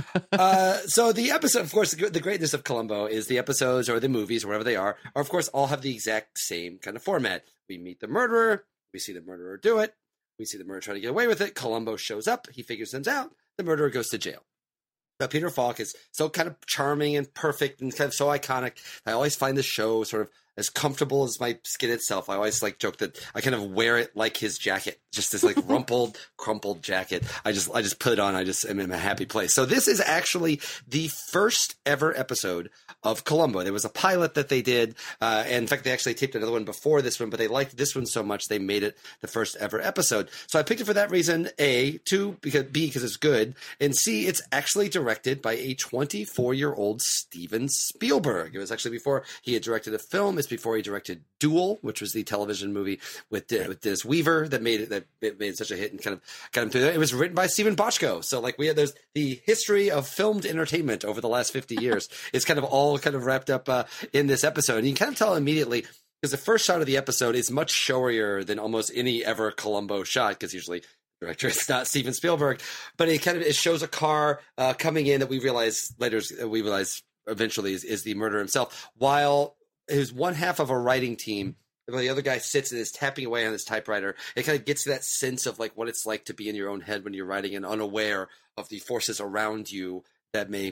So the episode, of course, the greatness of Columbo is the episodes or the movies, wherever they are, of course, all have the exact same kind of format. We meet the murderer. We see the murderer do it. We see the murderer try to get away with it. Columbo shows up. He figures things out. The murderer goes to jail. But Peter Falk is so kind of charming and perfect and kind of so iconic. I always find the show sort of as comfortable as my skin itself. I always joke that I kind of wear it like his jacket, just this rumpled, crumpled jacket. I just put it on. I just am in a happy place. So this is actually the first ever episode of Columbo. There was a pilot that they did. And in fact, they actually taped another one before this one, but they liked this one so much they made it the first ever episode. So I picked it for that reason. A, 2, because it's good. And C, it's actually directed by a 24-year-old Steven Spielberg. It was actually before he had directed a film. It's before he directed Duel, which was the television movie with Dennis Weaver that made it such a hit and kind of got him through that. It was written by Stephen Bochco. So there's the history of filmed entertainment over the last 50 years. It's kind of all kind of wrapped up in this episode. And you can kind of tell immediately because the first shot of the episode is much showier than almost any ever Columbo shot because usually director it's not Steven Spielberg, but it shows a car coming in that we realize eventually is the murderer himself, while his one half of a writing team, the other guy sits and is tapping away on his typewriter. It kind of gets to that sense of what it's like to be in your own head when you're writing and unaware of the forces around you that may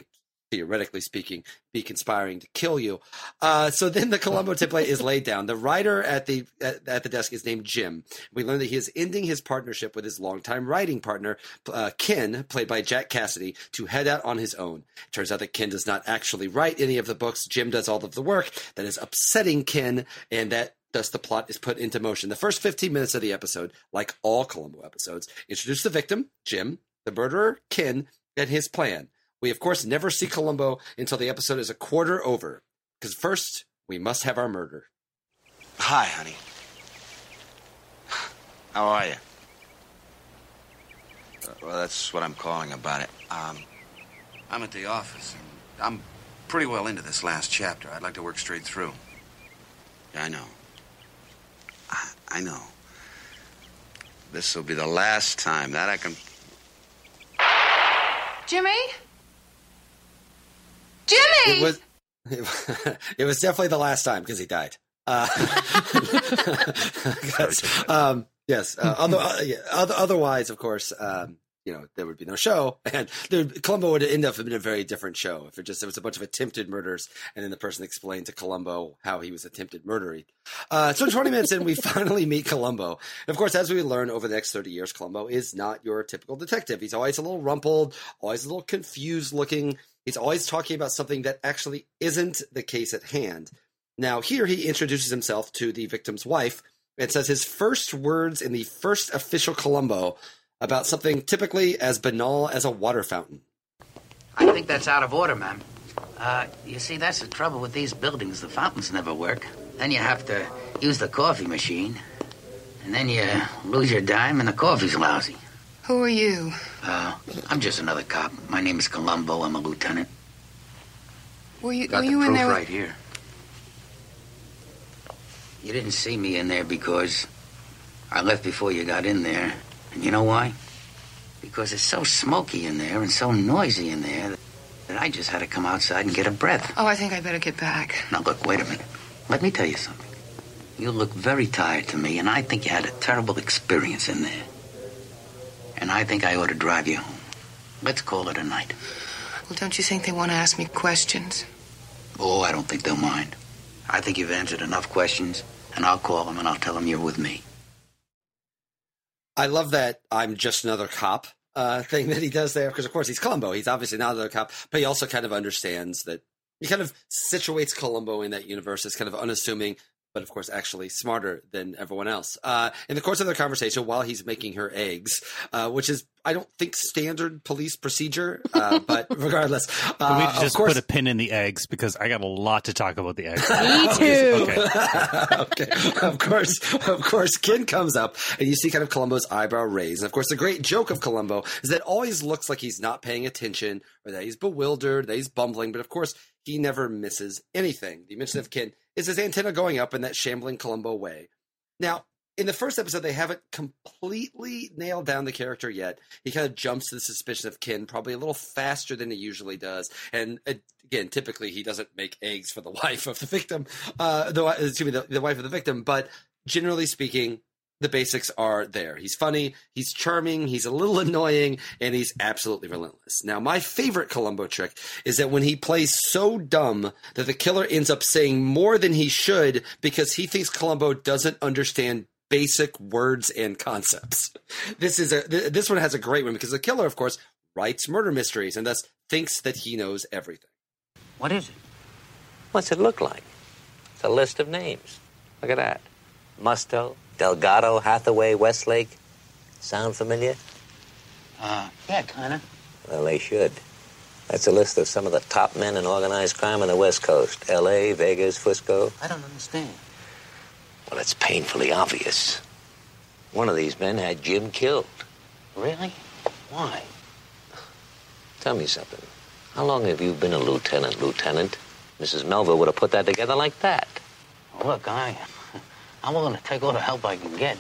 theoretically speaking, be conspiring to kill you. So then the Columbo template is laid down. The writer at the desk is named Jim. We learn that he is ending his partnership with his longtime writing partner, Ken, played by Jack Cassidy, to head out on his own. It turns out that Ken does not actually write any of the books. Jim does all of the work. That is upsetting Ken, and that thus the plot is put into motion. The first 15 minutes of the episode, like all Columbo episodes, introduce the victim, Jim, the murderer, Ken, and his plan. We, of course, never see Columbo until the episode is a quarter over. Because first, we must have our murder. Hi, honey. How are you? Well, that's what I'm calling about it. I'm at the office, and I'm pretty well into this last chapter. I'd like to work straight through. Yeah, I know. I know. This will be the last time that I can... Jimmy? Jimmy! It was definitely the last time because he died. Yes. Otherwise, of course, there would be no show, and Columbo would end up being a very different show if it was a bunch of attempted murders, and then the person explained to Columbo how he was attempted murdering. So 20 minutes in, we finally meet Columbo. And of course, as we learn over the next 30 years, Columbo is not your typical detective. He's always a little rumpled, always a little confused looking. He's always talking about something that actually isn't the case at hand. Now, here he introduces himself to the victim's wife and says his first words in the first official Columbo about something typically as banal as a water fountain. I think that's out of order, ma'am. You see, that's the trouble with these buildings. The fountains never work. Then you have to use the coffee machine. And then you lose your dime and the coffee's lousy. Who are you? I'm just another cop. My name is Columbo. I'm a lieutenant. Were you Got the in proof there? right here. You didn't see me in there because I left before you got in there. And you know why? Because it's so smoky in there and so noisy in there that I just had to come outside and get a breath. Oh, I think I better get back. Now, look, wait a minute. Let me tell you something. You look very tired to me, and I think you had a terrible experience in there. And I think I ought to drive you home. Let's call it a night. Well, don't you think they want to ask me questions? Oh, I don't think they'll mind. I think you've answered enough questions, and I'll call them and I'll tell them you're with me. I love that I'm just another cop thing that he does there, because, of course, he's Columbo. He's obviously not another cop, but he also kind of understands that he kind of situates Columbo in that universe as kind of unassuming, but, of course, actually smarter than everyone else. In the course of their conversation, while he's making her eggs, which is, I don't think, standard police procedure, but regardless. We just put a pin in the eggs because I got a lot to talk about the eggs. Me too. Okay. Of course, Ken comes up, and you see kind of Columbo's eyebrow raise. And, of course, the great joke of Columbo is that it always looks like he's not paying attention or that he's bewildered, that he's bumbling. But, of course, he never misses anything. The mention of Ken is his antenna going up in that shambling Columbo way. Now, in the first episode, they haven't completely nailed down the character yet. He kind of jumps to the suspicion of Ken probably a little faster than he usually does. And again, typically he doesn't make eggs for the wife of the victim, the wife of the victim. But generally speaking, the basics are there. He's funny, he's charming, he's a little annoying, and he's absolutely relentless. Now, my favorite Columbo trick is that when he plays so dumb that the killer ends up saying more than he should because he thinks Columbo doesn't understand basic words and concepts. This one has a great one because the killer, of course, writes murder mysteries and thus thinks that he knows everything. What is it? What's it look like? It's a list of names. Look at that. Musto, Delgado, Hathaway, Westlake. Sound familiar? Yeah, kind of. Well, they should. That's a list of some of the top men in organized crime on the West Coast. L.A., Vegas, Frisco. I don't understand. Well, it's painfully obvious. One of these men had Jim killed. Really? Why? Tell me something. How long have you been a lieutenant? Mrs. Melville would have put that together like that. Look, I'm willing to take all the help I can get.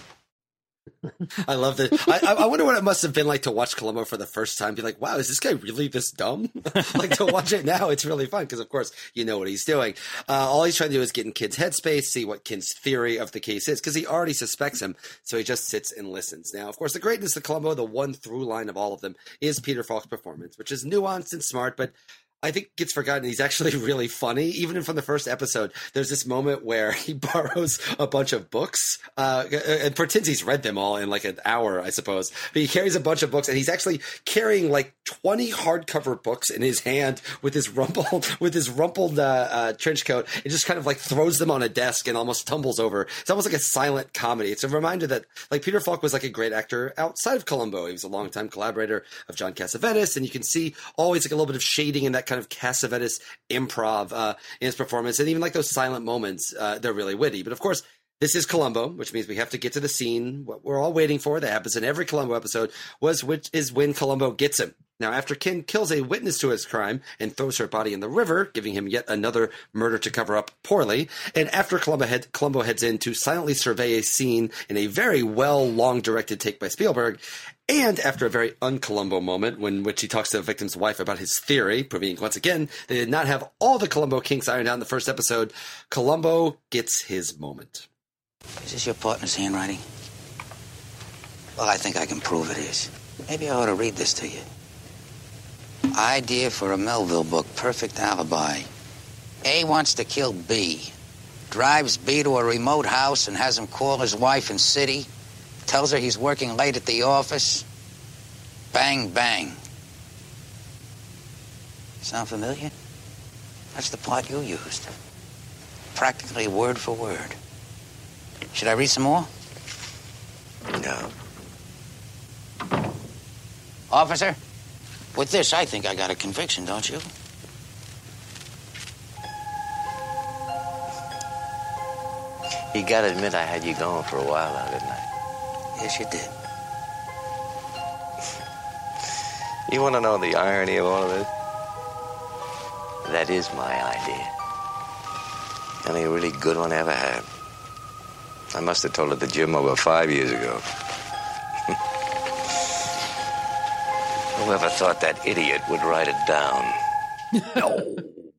I love that. I wonder what it must have been like to watch Columbo for the first time. Be like, wow, is this guy really this dumb? Like, to watch it now, it's really fun because, of course, you know what he's doing. All he's trying to do is get in Ken's headspace, see what Ken's theory of the case is, because he already suspects him, so he just sits and listens. Now, of course, the greatness of Columbo, the one through line of all of them, is Peter Falk's performance, which is nuanced and smart, but I think gets forgotten. He's actually really funny. Even from the first episode, there's this moment where he borrows a bunch of books and pretends he's read them all in like an hour, I suppose. But he carries a bunch of books, and he's actually carrying like 20 hardcover books in his hand with his rumpled trench coat, and just kind of like throws them on a desk and almost tumbles over. It's almost like a silent comedy. It's a reminder that like Peter Falk was like a great actor outside of Columbo. He was a longtime collaborator of John Cassavetes, and you can see always like a little bit of shading in that kind of Cassavetes improv in his performance. And even like those silent moments, they're really witty. But of course, this is Columbo, which means we have to get to the scene, what we're all waiting for, that happens in every Columbo episode, which is when Columbo gets him. Now, after Ken kills a witness to his crime and throws her body in the river, giving him yet another murder to cover up poorly, and after Columbo heads in to silently survey a scene in a very well long-directed take by Spielberg, and after a very un-Columbo moment in which he talks to the victim's wife about his theory, proving once again they did not have all the Columbo kinks ironed out in the first episode, Columbo gets his moment. Is this your partner's handwriting? Well, I think I can prove it is. Maybe I ought to read this to you. Idea for a Melville book, perfect alibi. A wants to kill B. Drives B to a remote house and has him call his wife in city. Tells her he's working late at the office. Bang, bang. Sound familiar? That's the plot you used. Practically word for word. Should I read some more? No. Officer, with this, I think I got a conviction, don't you? You gotta admit I had you going for a while now, didn't I? Yes, you did. You want to know the irony of all of this? That is my idea. The only really good one I ever had. I must have told it to Jim over 5 years ago. Whoever thought that idiot would write it down? No.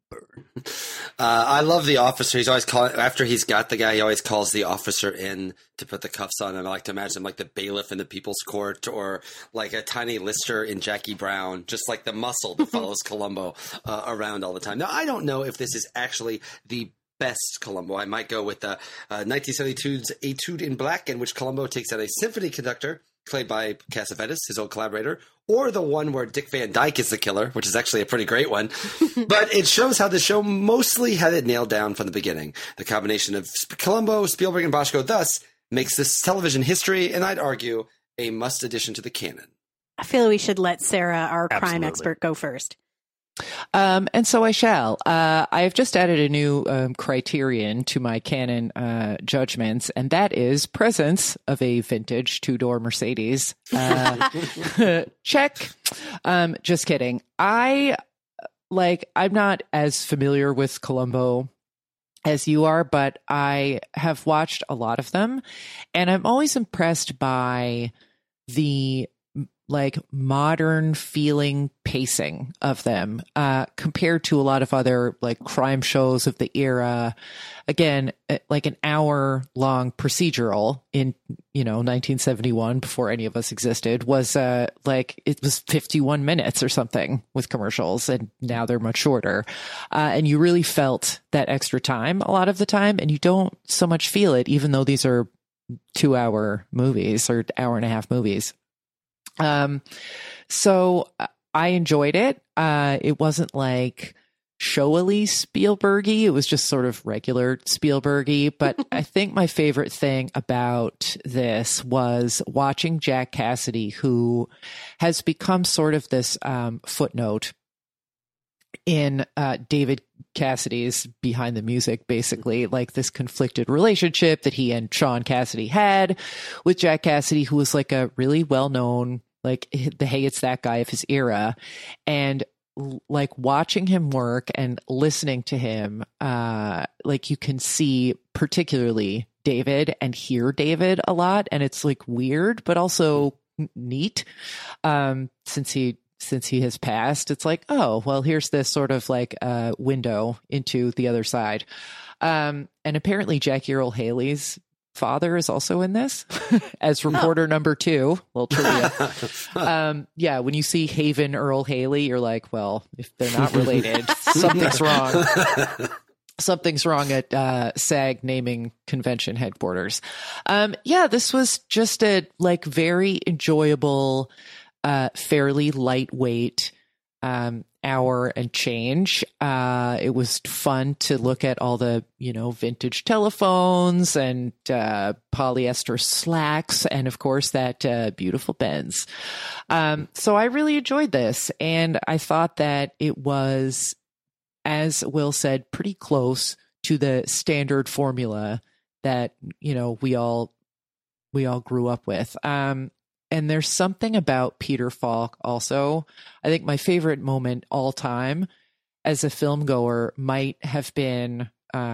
I love the officer. He's always calling, after he's got the guy, he always calls the officer in to put the cuffs on him. I like to imagine him like the bailiff in the People's Court, or like a tiny Lister in Jackie Brown, just like the muscle that follows Columbo around all the time. Now, I don't know if this is actually the best Columbo. I might go with 1972's Etude in Black, in which Columbo takes out a symphony conductor played by Cassavetes, his old collaborator, or the one where Dick Van Dyke is the killer, which is actually a pretty great one. But it shows how the show mostly had it nailed down from the beginning. The combination of Columbo, Spielberg, and Boschko thus makes this television history, and I'd argue, a must addition to the canon. I feel we should let Sarah, our crime Absolutely. expert, go first. And so I shall. I've just added a new criterion to my canon judgments, and that is presence of a vintage two-door Mercedes. Check. Just kidding. I'm not as familiar with Columbo as you are, but I have watched a lot of them, and I'm always impressed by the modern feeling pacing of them compared to a lot of other crime shows of the era. Again, like an hour long procedural in 1971, before any of us existed, was it was 51 minutes or something with commercials, and now they're much shorter, and you really felt that extra time a lot of the time, and you don't so much feel it even though these are 2-hour movies or hour-and-a-half movies. So I enjoyed it. It wasn't showily Spielbergy. It was just sort of regular Spielbergy. But I think my favorite thing about this was watching Jack Cassidy, who has become sort of this footnote in David Cassidy's Behind the Music, basically, this conflicted relationship that he and Sean Cassidy had with Jack Cassidy, who was a really well-known, the Hey, It's That Guy of his era. And watching him work and listening to him, you can see particularly David and hear David a lot. And it's weird, but also neat. Since he has passed, it's oh, well, here's this sort of window into the other side. And apparently Jackie Earle Haley's father is also in this as reporter number 2. Little trivia. Yeah, when you see Haven Earl Haley, you're like, well, if they're not related, something's wrong. Something's wrong at SAG naming convention headquarters. Yeah, this was just a very enjoyable, fairly lightweight hour and change. It was fun to look at all the, vintage telephones and polyester slacks and, of course, that beautiful Benz. So I really enjoyed this, and I thought that it was, as Will said, pretty close to the standard formula that, we all grew up with. And there's something about Peter Falk also. I think my favorite moment all time as a film goer might have been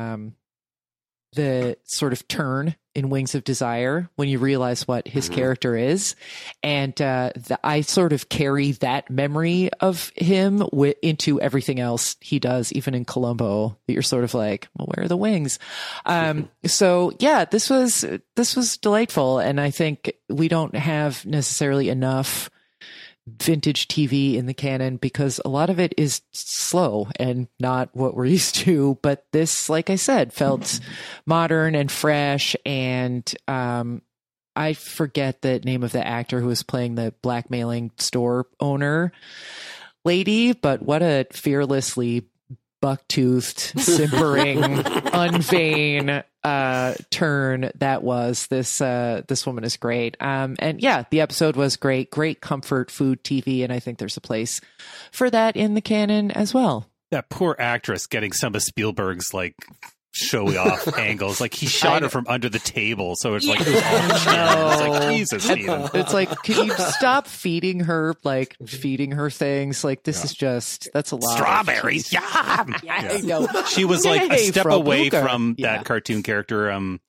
the sort of turn in Wings of Desire when you realize what his character is. And I sort of carry that memory of him into everything else he does, even in Columbo, that you're sort of like, well, where are the wings? So yeah, this was delightful. And I think we don't have necessarily enough vintage TV in the canon because a lot of it is slow and not what we're used to. But this, like I said, felt modern and fresh. And I forget the name of the actor who was playing the blackmailing store owner lady, but what a fearlessly buck-toothed, simpering, unvain turn that was. This woman is great. And yeah, the episode was great comfort food TV, and I think there's a place for that in the canon as well. That poor actress getting some of Spielberg's showy off angles. He shot her from under the table, so it's it was all chin. It's Jesus, Steven. It's can you stop feeding her things? This is just, that's a lot. Strawberries, yum! I know. She was a step away from that cartoon character.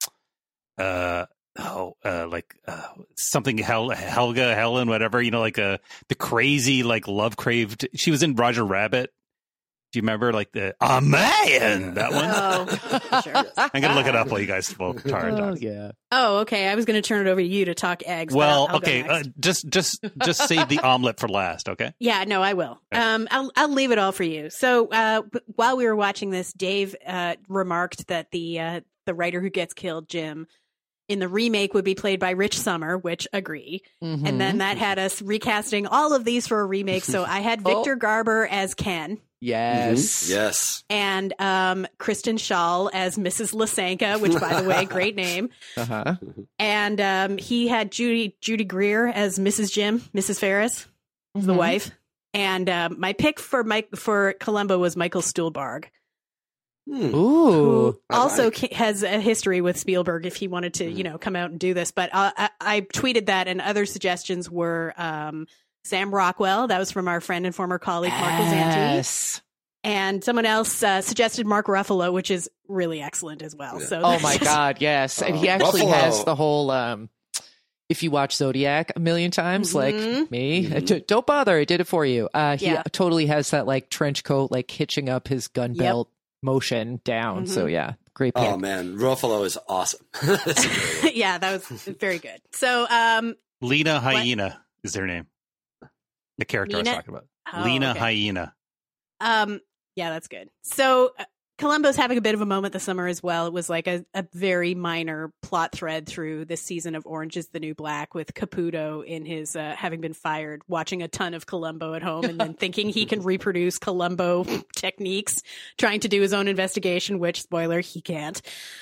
Something Helga, Helen, whatever. The crazy love craved. She was in Roger Rabbit. Do you remember the man, that one? Oh, sure. I'm gonna look it up while you guys both tired. Oh yeah. Oh, okay. I was going to turn it over to you to talk eggs. Well, I'll okay. Just save the omelet for last, okay? Yeah, no, I will. Okay. I'll leave it all for you. So while we were watching this, Dave remarked that the writer who gets killed, Jim, in the remake would be played by Rich Sommer, which agree. Mm-hmm. And then that had us recasting all of these for a remake. So I had Victor Garber as Ken. Yes. Mm-hmm. Yes. And Kristen Schaal as Mrs. Lysanka, which, by the way, great name. Uh-huh. And he had Judy Greer as Mrs. Jim, Mrs. Ferris, the wife. And my pick for Columbo was Michael Stuhlbarg. Ooh. Who also has a history with Spielberg if he wanted to, come out and do this. But I tweeted that, and other suggestions were Sam Rockwell. That was from our friend and former colleague, Mark Lazzanti. Yes. And someone else suggested Mark Ruffalo, which is really excellent as well. Yeah. So oh my God, yes. And he actually Ruffalo has the whole, if you watch Zodiac a million times, like me, don't bother, I did it for you. He totally has that trench coat, hitching up his gun belt motion down. So yeah, great pick. Oh man, Ruffalo is awesome. Yeah, that was very good. So Lena Hyena is their name. The character Nina? I was talking about. Oh, Lena okay. Hyena. Yeah, that's good. So Columbo's having a bit of a moment this summer as well. It was a very minor plot thread through this season of Orange is the New Black, with Caputo in his having been fired, watching a ton of Columbo at home and then thinking he can reproduce Columbo techniques, trying to do his own investigation, which, spoiler, he can't.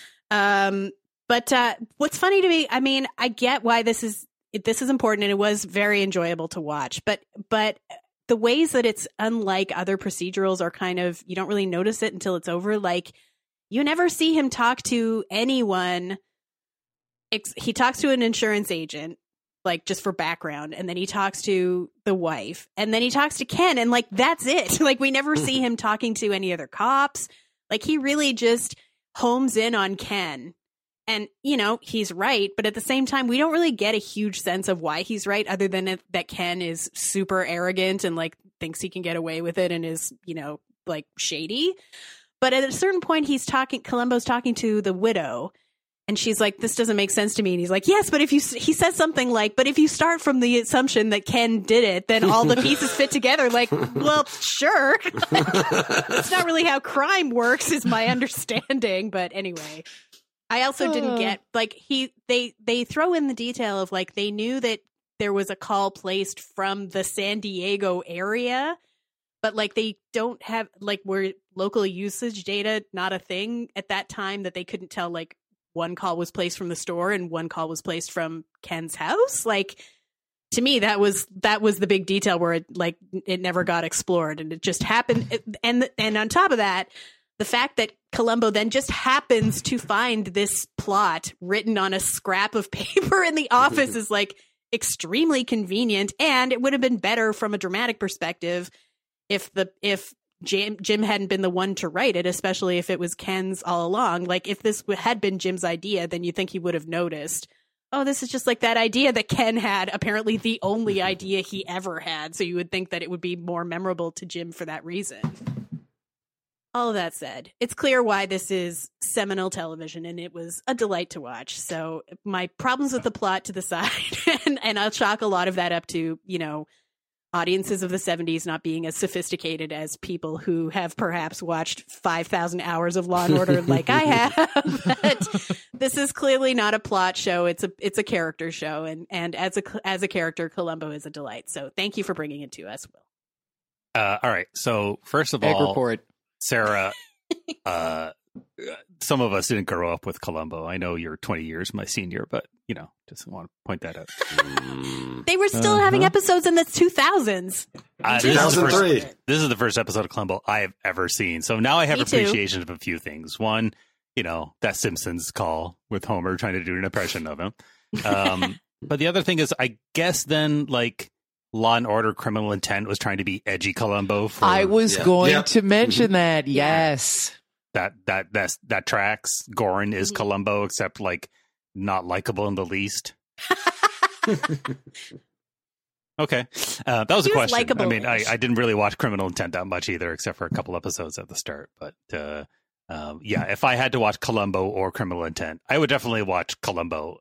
But what's funny to me, I get why this is important, and it was very enjoyable to watch, but the ways that it's unlike other procedurals are kind of, you don't really notice it until it's over. You never see him talk to anyone. He talks to an insurance agent, just for background, and then he talks to the wife, and then he talks to Ken, and that's it. We never see him talking to any other cops. He really just homes in on Ken. And, he's right. But at the same time, we don't really get a huge sense of why he's right, other than that Ken is super arrogant and thinks he can get away with it and is, shady. But at a certain point, Columbo's talking to the widow, And she's like, this doesn't make sense to me. And he's like, yes, but he says something like, but if you start from the assumption that Ken did it, then all the pieces fit together. Like, well, sure. That's not really how crime works, is my understanding. But anyway, I also didn't get, like, they throw in the detail of, like, they knew that there was a call placed from the San Diego area, but, like, they don't have, like, were local usage data not a thing at that time, that they couldn't tell, like, one call was placed from the store and one call was placed from Ken's house. Like, to me, that was the big detail where it never got explored, and it just happened. And on top of that, the fact that Columbo then just happens to find this plot written on a scrap of paper in the office is, like, extremely convenient. And it would have been better from a dramatic perspective if Jim hadn't been the one to write it, especially if it was Ken's all along. Like, if this had been Jim's idea, then you think he would have noticed, oh, this is just like that idea that Ken had, apparently the only idea he ever had. So you would think that it would be more memorable to Jim for that reason. All of that said, it's clear why this is seminal television, and it was a delight to watch. So my problems with the plot to the side, and I'll chalk a lot of that up to, you know, audiences of the 70s not being as sophisticated as people who have perhaps watched 5,000 hours of Law and Order like I have. But this is clearly not a plot show. It's a character show. And as a character, Columbo is a delight. So thank you for bringing it to us, Will. All right. So first of Egg all, report. Sarah, some of us didn't grow up with Columbo. I know you're 20 years my senior, but, you know, just want to point that out. They were still having episodes in the 2000s. 2003. This is the first episode of Columbo I have ever seen. So now I have Me too. appreciation of a few things. One, you know, that Simpsons call with Homer trying to do an impression of him. But the other thing is, I guess then, like, Law and Order Criminal Intent was trying to be edgy Columbo. I was going to mention that. Yes. That tracks. Gorin is Columbo, except, like, not likable in the least. Okay. That was a question. I mean, I didn't really watch Criminal Intent that much either, except for a couple episodes at the start. But yeah, if I had to watch Columbo or Criminal Intent, I would definitely watch Columbo.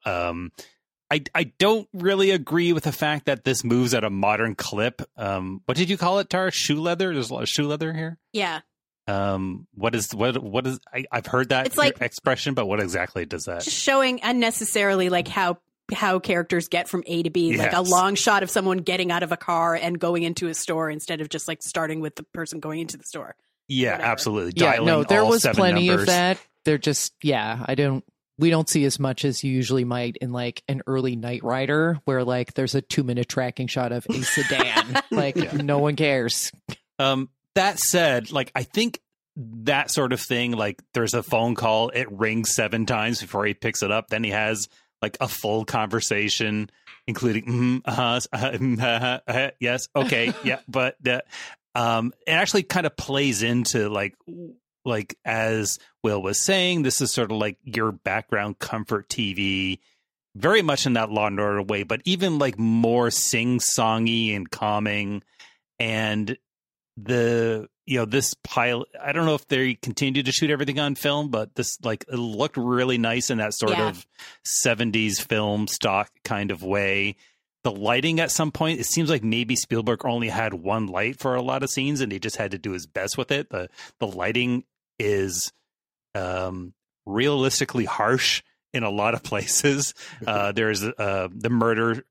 I don't really agree with the fact that this moves at a modern clip. What did you call it, Tara? Shoe leather? There's a lot of shoe leather here. Yeah. What is I've heard that it's like, expression, but what exactly does that? Just showing unnecessarily, like, how characters get from A to B, yes. Like a long shot of someone getting out of a car and going into a store instead of just, like, starting with the person going into the store. Yeah, absolutely. Yeah, Dialing no, there all was 7 plenty numbers. of that. They're just, we don't see as much as you usually might in, like, an early Knight Rider, where, like, there's a 2-minute tracking shot of a sedan. Like, no one cares. That said, like, I think that sort of thing, like, there's a phone call, it rings 7 times before he picks it up. Then he has, like, a full conversation, including, yes, okay, yeah, but it actually kind of plays into, like, as Will was saying, this is sort of like your background comfort TV, very much in that Law and Order way, but even, like, more sing-songy and calming. And this pilot, I don't know if they continue to shoot everything on film, but this, like, it looked really nice in that sort of 70s film stock kind of way. The lighting at some point, it seems like maybe Spielberg only had one light for a lot of scenes and he just had to do his best with it. The lighting is realistically harsh in a lot of places. There's the murder.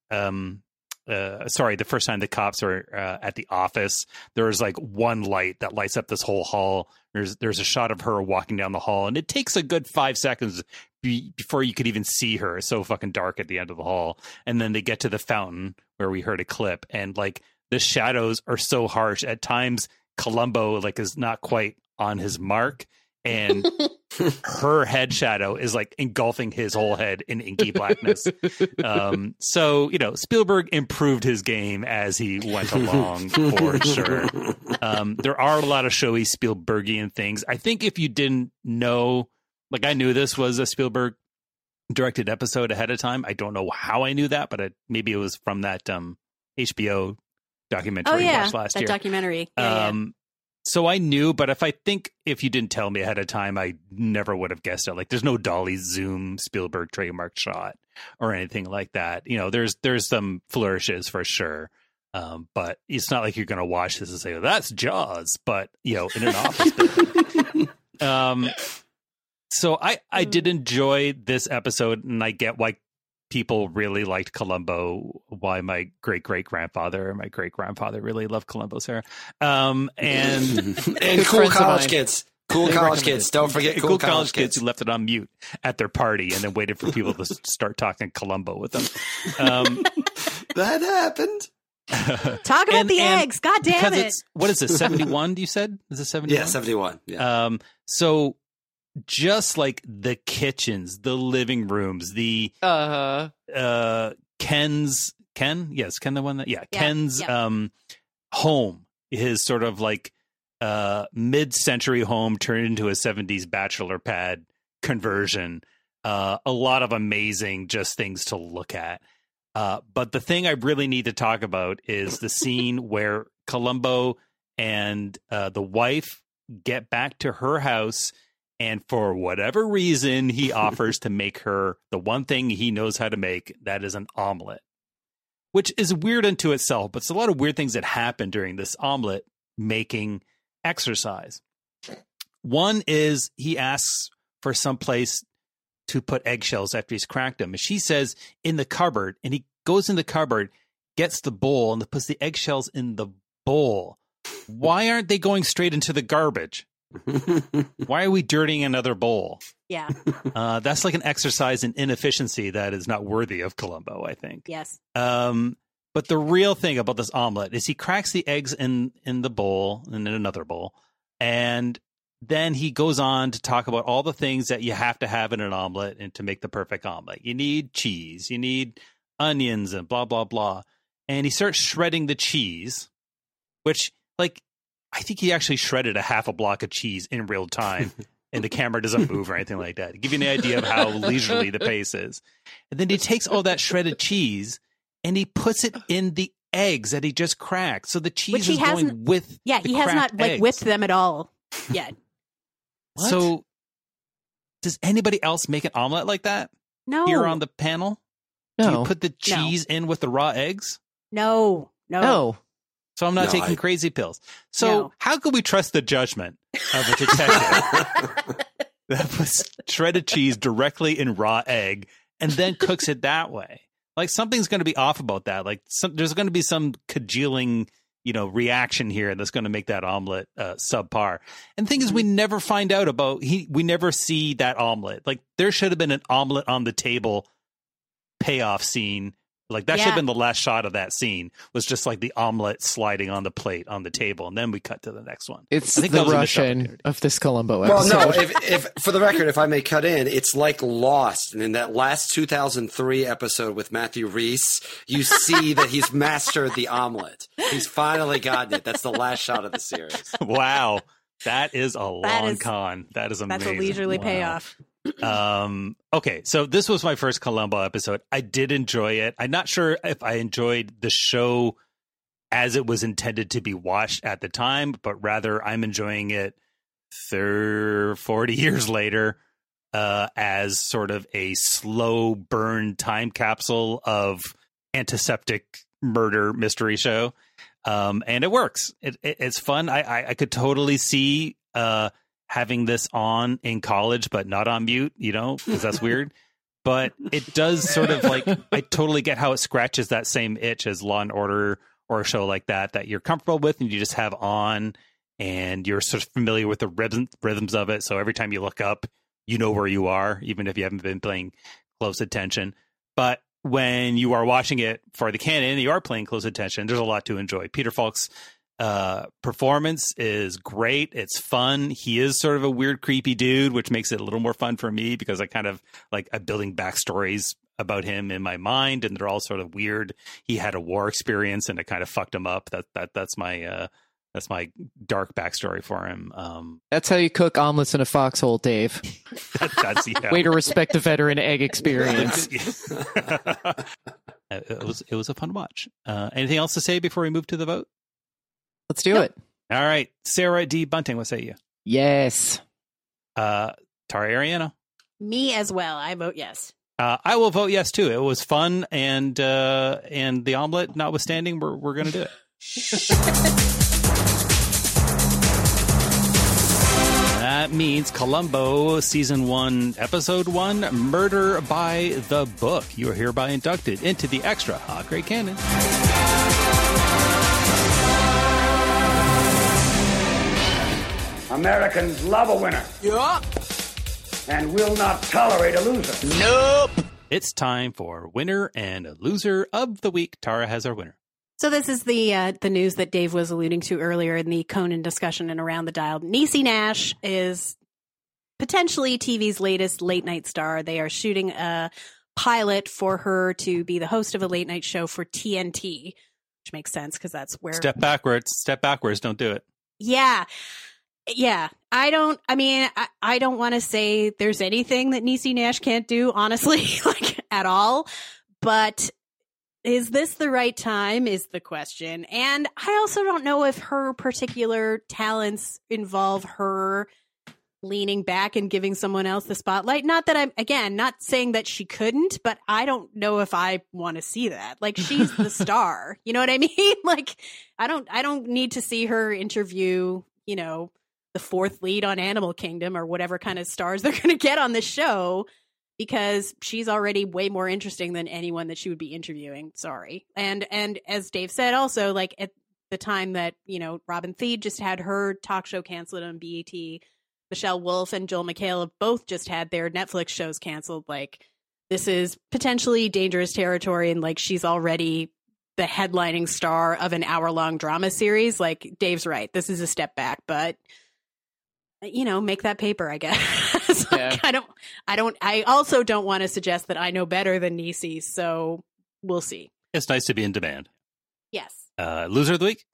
The first time the cops are at the office, there's, like, one light that lights up this whole hall. There's a shot of her walking down the hall, and it takes a good 5 seconds before you could even see her. It's so fucking dark at the end of the hall. And then they get to the fountain where we heard a clip, and, like, the shadows are so harsh. At times, Columbo, like, is not quite on his mark, and her head shadow is, like, engulfing his whole head in inky blackness. So, you know, Spielberg improved his game as he went along, for sure. There are a lot of showy Spielbergian things. I think if you didn't know, like, I knew this was a Spielberg directed episode ahead of time. I don't know how I knew that, but maybe it was from that HBO documentary we watched last year. Documentary. So I knew, but if you didn't tell me ahead of time, I never would have guessed it. Like, there's no dolly zoom Spielberg trademark shot or anything like that. You know, there's some flourishes for sure. But it's not like you're going to watch this and say, oh, that's Jaws, but, you know, in an office building. So I did enjoy this episode, and I get why people really liked Columbo, why my great-great-grandfather and my great-grandfather really loved Columbo, Sarah. And cool college kids. Cool college kids. Don't forget cool college kids who left it on mute at their party and then waited for people to start talking Columbo with them. That happened. Talk about the eggs. God damn it. What is this, 71, you said? Is it 71? Yeah, 71. Yeah. So just like the kitchens, the living rooms, the Ken's home, his sort of like mid-century home turned into a 70s bachelor pad conversion. A lot of amazing just things to look at. But the thing I really need to talk about is the scene where Columbo and the wife get back to her house, and for whatever reason, he offers to make her the one thing he knows how to make, that is an omelet, which is weird unto itself, but it's a lot of weird things that happen during this omelet making exercise. One is he asks for some place to put eggshells after he's cracked them. And she says in the cupboard, and he goes in the cupboard, gets the bowl, and puts the eggshells in the bowl. Why aren't they going straight into the garbage? Why are we dirtying another bowl? Yeah. That's like an exercise in inefficiency that is not worthy of Columbo, I think. Yes. But the real thing about this omelet is he cracks the eggs in the bowl and in another bowl, and then he goes on to talk about all the things that you have to have in an omelet and to make the perfect omelet. You need cheese, you need onions, and blah, blah, blah. And he starts shredding the cheese, which, like, I think he actually shredded a half a block of cheese in real time, and the camera doesn't move or anything like that. To give you an idea of how leisurely the pace is. And then he takes all that shredded cheese and he puts it in the eggs that he just cracked. So the cheese is going with he has not like whipped them at all yet. What? So does anybody else make an omelet like that? No. Here on the panel? No. Do you put the cheese in with the raw eggs? No. So I'm not taking crazy pills. So how could we trust the judgment of a detective that puts shredded cheese directly in raw egg and then cooks it that way? Like, something's going to be off about that. Like, there's going to be some congealing, reaction here that's going to make that omelet subpar. And the thing is, we never find out about we never see that omelet. Like, there should have been an omelet on the table payoff scene. Like, that should have been the last shot of that scene, was just like the omelet sliding on the plate on the table, and then we cut to the next one. It's the Russian of this Columbo episode. Well, no, if for the record, if I may cut in, it's like Lost. And in that last 2003 episode with Matthew Rhys, you see that he's mastered the omelet. He's finally gotten it. That's the last shot of the series. Wow. That is a long con. That is amazing. That's a leisurely payoff. Okay, so this was my first Columbo episode. I did enjoy it. I'm not sure if I enjoyed the show as it was intended to be watched at the time, but rather I'm enjoying it 40 years later as sort of a slow burn time capsule of antiseptic murder mystery show. And it works. It's fun. I could totally see having this on in college, but not on mute, because that's weird. But it does sort of like, I totally get how it scratches that same itch as Law and Order or a show like that you're comfortable with and you just have on, and you're sort of familiar with the rhythms of it. So every time you look up, you know where you are, even if you haven't been paying close attention. But when you are watching it for the canon, you are paying close attention. There's a lot to enjoy. Peter Falk's performance is great. It's fun. He is sort of a weird, creepy dude, which makes it a little more fun for me because I kind of like I'm building backstories about him in my mind, and they're all sort of weird. He had a war experience, and it kind of fucked him up. That's my dark backstory for him. That's how you cook omelets in a foxhole, Dave. That's way to respect the veteran egg experience. It was a fun watch. Anything else to say before we move to the vote? Let's do it. All right. Sarah D. Bunting, what say you? Yes. Tara Ariano? Me as well. I vote yes. I will vote yes, too. It was fun, and the omelet notwithstanding, we're going to do it. That means Columbo Season 1, Episode 1, Murder by the Book. You are hereby inducted into the Extra Hot Great Canon. Americans love a winner. Yeah. And will not tolerate a loser. Nope. It's time for Winner and Loser of the Week. Tara has our winner. So this is the news that Dave was alluding to earlier in the Conan discussion and Around the Dial. Niecy Nash is potentially TV's latest late night star. They are shooting a pilot for her to be the host of a late night show for TNT, which makes sense because that's where... Step backwards. Don't do it. Yeah. I don't want to say there's anything that Niecy Nash can't do, honestly, like at all. But is this the right time is the question. And I also don't know if her particular talents involve her leaning back and giving someone else the spotlight. Not that I'm, again, not saying that she couldn't, but I don't know if I want to see that. Like, she's the star. You know what I mean? Like, I don't need to see her interview, you know, the fourth lead on Animal Kingdom or whatever kind of stars they're going to get on the show, because she's already way more interesting than anyone that she would be interviewing. Sorry. And as Dave said, also, like, at the time that, you know, Robin Thede just had her talk show canceled on BET, Michelle Wolf and Joel McHale have both just had their Netflix shows canceled. Like, this is potentially dangerous territory, and like, she's already the headlining star of an hour-long drama series. Like, Dave's right. This is a step back, but, you know, make that paper, I guess. Like, Yeah. I also don't want to suggest that I know better than Niecy, so we'll see. It's nice to be in demand. Yes. Loser of the week?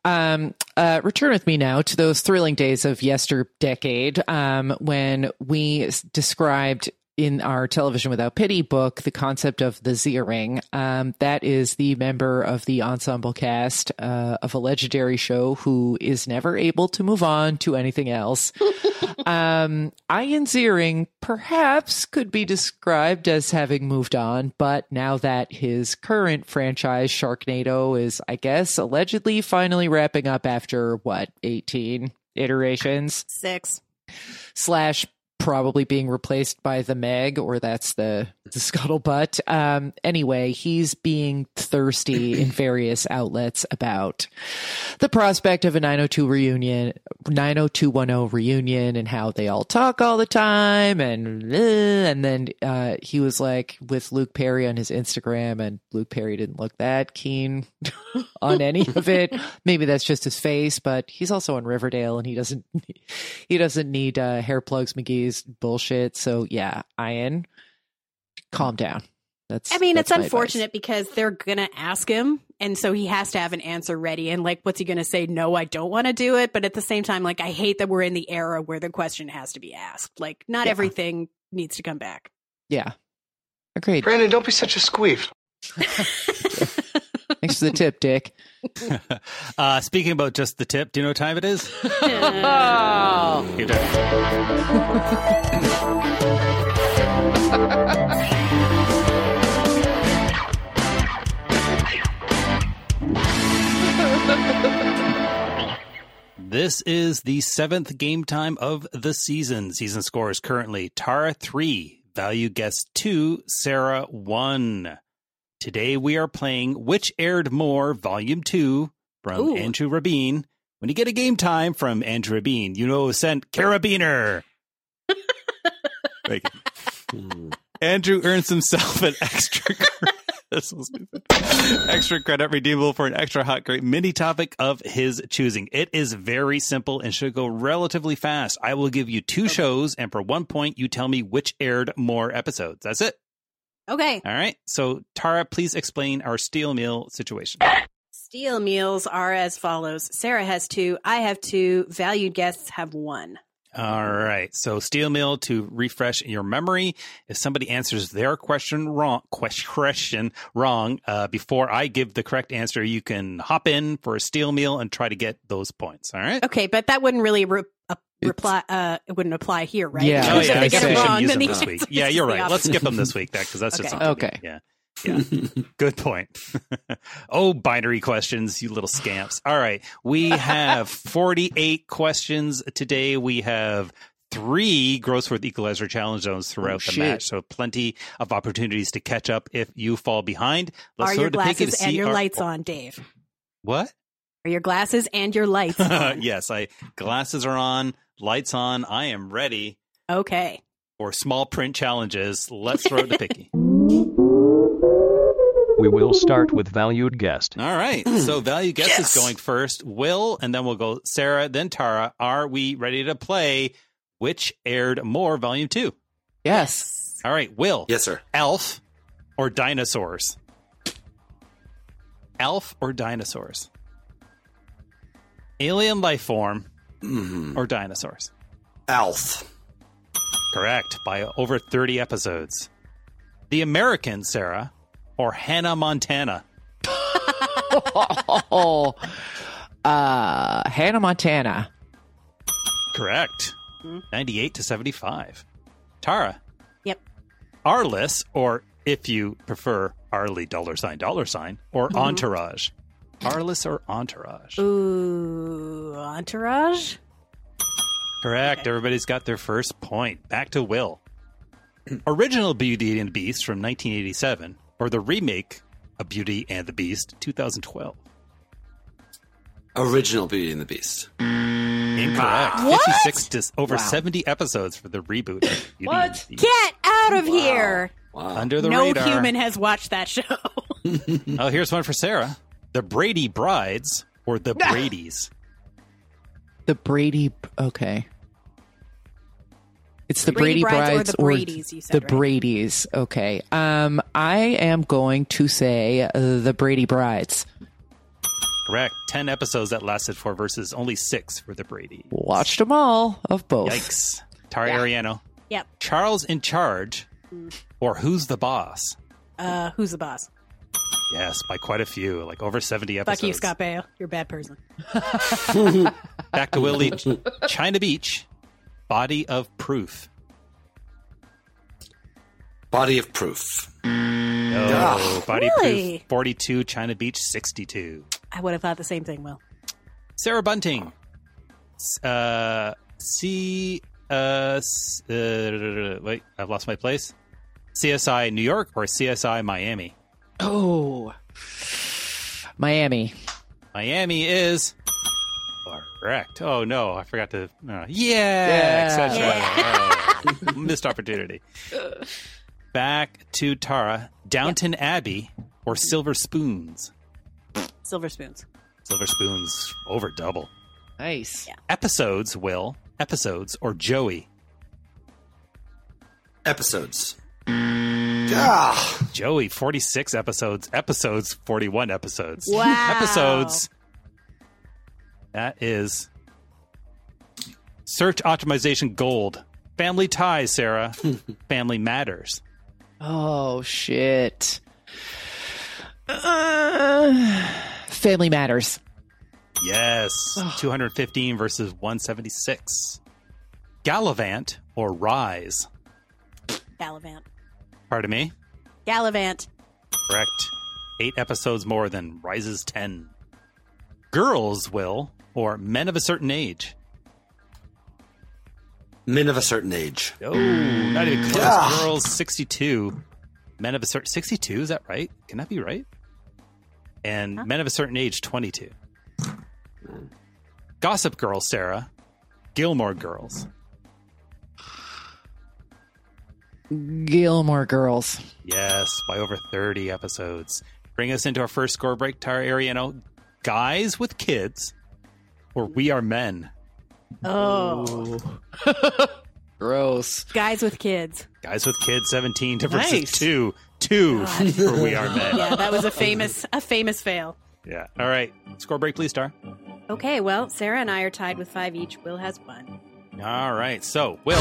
Return with me now to those thrilling days of yesterdecade, when we described in our Television Without Pity book the concept of the Z-ring. That is the member of the ensemble cast of a legendary show who is never able to move on to anything else. Ian Ziering perhaps could be described as having moved on, but now that his current franchise, Sharknado, is, I guess, allegedly finally wrapping up after, 18 iterations? 6. / probably being replaced by the Meg, or that's the scuttlebutt. Anyway, he's being thirsty in various outlets about the prospect of a 90210 reunion and how they all talk all the time. And then he was like with Luke Perry on his Instagram, and Luke Perry didn't look that keen on any of it. Maybe that's just his face, but he's also on Riverdale, and he doesn't need Hair Plugs McGee's bullshit. So yeah, Ian, calm down. It's unfortunate because they're gonna ask him, and so he has to have an answer ready. And like, what's he gonna say? No, I don't want to do it. But at the same time, like, I hate that we're in the era where the question has to be asked. Like, not everything needs to come back. Yeah, agreed. Brandon, don't be such a squeef. Thanks for the tip, Dick. Speaking about just the tip, do you know what time it is? This is the 7th game time of the season. Season score is currently Tara 3, Value Guess 2, Sarah 1. Today we are playing Which Aired More, Volume 2 from Andrew Rabin. When you get a game time from Andrew Rabin, you know it was sent Carabiner. Andrew earns himself an extra credit. That's so stupid. Extra credit redeemable for an extra hot great mini topic of his choosing. It is very simple and should go relatively fast. I will give you 2 shows, and for 1 point, you tell me which aired more episodes. That's it. Okay. All right. So, Tara, please explain our steel meal situation. Steel meals are as follows. Sarah has 2. I have 2. Valued guests have 1. All right. So Steel Mill, to refresh your memory, if somebody answers their question wrong, before I give the correct answer, you can hop in for a Steel Mill and try to get those points. All right. Okay, but that wouldn't really apply. It wouldn't apply here, right? Yeah. Oh, yeah. If they get it wrong, use then them the this week. answer Yeah, is you're the right. opposite. Let's skip them this week, because that's just something. Okay. Yeah. Yeah. Good point. Oh, binary questions, you little scamps. All right. We have 48 questions today. We have 3 gross worth equalizer challenge zones throughout the match. So plenty of opportunities to catch up if you fall behind. Are your glasses and your lights on, Dave? What? Are your glasses and your lights on? Yes, glasses are on, lights on. I am ready. Okay. For small print challenges. Let's throw it to Picky. We will start with valued guest. All right. So valued guest is going first. Will, and then we'll go Sarah, then Tara. Are we ready to play Which Aired More Volume 2? Yes. All right. Will. Yes, sir. Elf or dinosaurs? Elf or dinosaurs? Alien life form or dinosaurs? Elf. Correct. By over 30 episodes. The American, Sarah, or Hannah Montana? Hannah Montana. Correct. 98 to 75. Tara. Yep. Arliss, or if you prefer Arlie $, or Entourage? Arliss or Entourage? Ooh, Entourage? Correct. Okay. Everybody's got their first point. Back to Will. Original Beauty and the Beast from 1987, or the remake of Beauty and the Beast 2012? Original Beauty and the Beast. Incorrect. What? 56 to over 70 episodes for the reboot of Beauty and the Beast. Get out of here! Wow. Under the no radar. human has watched that show. Oh, here's one for Sarah. The Brady Brides or the Bradys? The Brady. Okay. It's the Brady Brides or the Bradys, you said, the right? Bradys. Okay. I am going to say the Brady Brides. Correct. 10 episodes that lasted for versus only 6 for the Brady. Watched them all of both. Yikes. Tara Ariano. Yep. Charles in Charge or Who's the Boss? Who's the Boss? Yes, by quite a few, like over 70 episodes. Fuck you, Scott Baio. You're a bad person. Back to Willie. China Beach. Body of Proof. Body of Proof. Oh, Body really? of Proof 42, China Beach 62. I would have thought the same thing, Will. Sarah Bunting. Wait, I've lost my place. CSI New York or CSI Miami? Oh, Miami. Miami is correct. Oh no, I forgot to. Etc. Oh, missed opportunity. Back to Tara. Downton Abbey or Silver Spoons? Silver Spoons. Silver Spoons over double. Nice. Yeah. Episodes, Will. Episodes or Joey? Episodes. Joey, 46 episodes. Episodes, 41 episodes. Wow. Episodes. That is Search Optimization Gold. Family Ties, Sarah. Family Matters. Oh, shit. Family Matters. Yes. 215 versus 176. Gallivant or Rise? Gallivant. Pardon me? Gallivant. Correct. 8 episodes more than Rise's 10. Girls, Will, or Men of a Certain Age? Men of a Certain Age. Oh, not even close. Girls, 62. Men of a Certain... 62, is that right? Can that be right? And Men of a Certain Age, 22. Gossip Girl, Sarah. Gilmore Girls. Gilmore Girls. Yes, by over 30 episodes. Bring us into our first score break, Tara Ariano. Guys with Kids or We Are Men? Oh. Gross. Guys with Kids. Guys with Kids, 17 to versus Nice. 2 for We Are Men. Yeah, that was a famous fail. Yeah. All right. Score break, please, Tara. Okay, well, Sarah and I are tied with 5 each. Will has 1. All right. So, Will.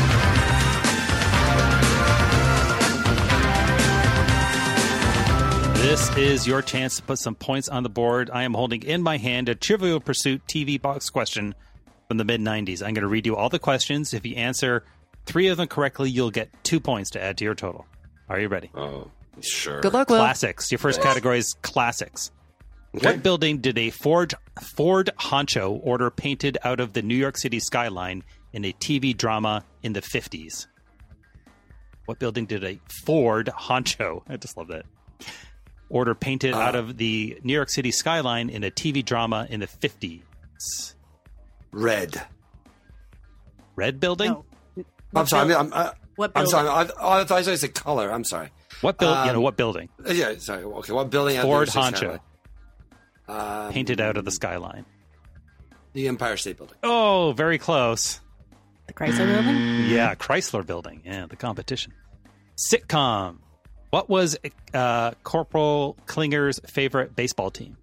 This is your chance to put some points on the board. I am holding in my hand a Trivial Pursuit TV box question from the mid-90s. I'm going to read you all the questions. If you answer 3 of them correctly, you'll get 2 points to add to your total. Are you ready? Oh, sure. Good luck, Will. Classics. Your first category is classics. Okay. What building did a Ford honcho order painted out of the New York City skyline in a TV drama in the 50s? What building did a Ford honcho, I just love that, order painted out of the New York City skyline in a TV drama in the 50s? Red. Red building? No. I'm sorry. What I'm building? sorry. I thought you said color. I'm sorry. What building? What building? Yeah, sorry. Okay, what building? Ford honcho. Painted out of the skyline. The Empire State Building. Oh, very close. The Chrysler Building? Yeah, Chrysler Building. Yeah, the competition. Sitcom. What was Corporal Klinger's favorite baseball team?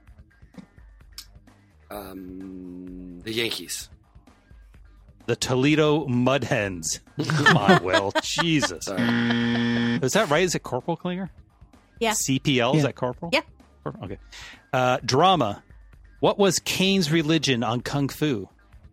The Yankees. The Toledo Mud Hens. Come on, Will. Jesus. Sorry. Is that right? Is it Corporal Klinger? Yeah. CPL? Is that Corporal? Yeah. Okay. Drama. What was Kane's religion on Kung Fu?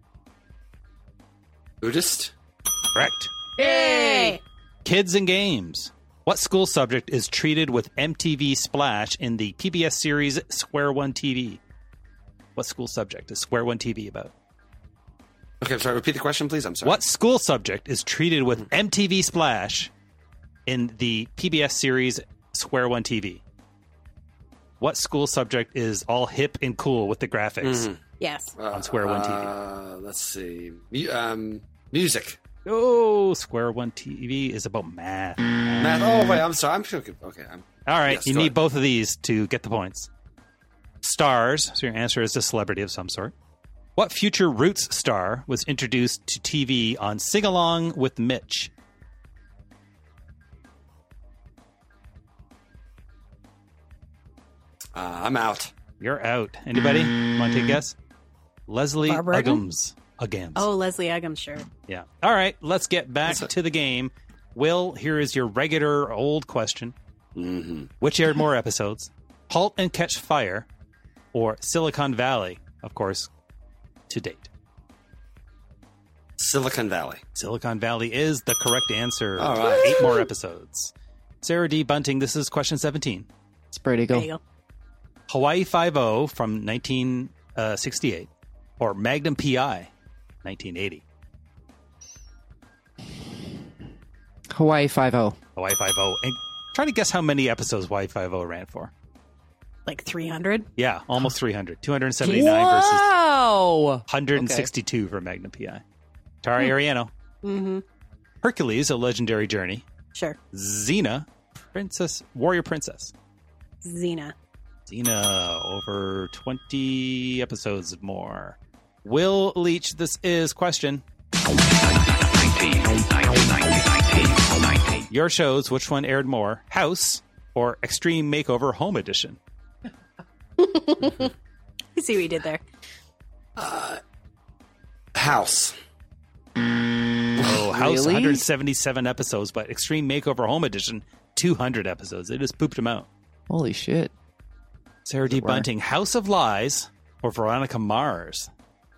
Buddhist. Correct. Yay! Kids and games. What school subject is treated with MTV Splash in the PBS series Square One TV? What school subject is Square One TV about? Okay, I'm sorry. Repeat the question, please. I'm sorry. What school subject is treated with MTV Splash in the PBS series Square One TV? What school subject is all hip and cool with the graphics? Yes. On Square One TV. Let's see. Music. Oh, Square One TV is about math. Math. Oh, wait. I'm sorry. I'm sure. Okay. All right. Yes, you go need ahead. both of these to get the points. Stars. So your answer is a celebrity of some sort. What future Roots star was introduced to TV on Sing Along with Mitch? I'm out. You're out. Anybody want to take a guess? Leslie Barbara Uggams. Uggams. Oh, Leslie Uggams, sure. Yeah. All right. Let's get back to the game. Will, here is your regular old question. Mm-hmm. Which aired more episodes? Halt and Catch Fire or Silicon Valley, of course, to date? Silicon Valley. Silicon Valley is the correct answer. All right. 8 more episodes. Sarah D. Bunting, this is question 17. Spread There eagle. you go. Hawaii Five-0 from 1968 or Magnum P.I. 1980. Hawaii 5-0. Hawaii Five-0. And try to guess how many episodes Hawaii Five-0 ran for. Like 300? Yeah, almost 300. 279 versus Wow. 162 for Magnum P.I. Tara Ariano. Mm-hmm. Hercules, A Legendary Journey. Sure. Xena, Warrior Princess. Xena. Xena, over 20 episodes more. Will Leach, this is question. 19. Your shows, which one aired more? House or Extreme Makeover Home Edition? I see what you did there. House. Oh, House, Really? 177 episodes, but Extreme Makeover Home Edition, 200 episodes. They just pooped them out. Holy shit. Sarah D. Bunting, House of Lies or Veronica Mars?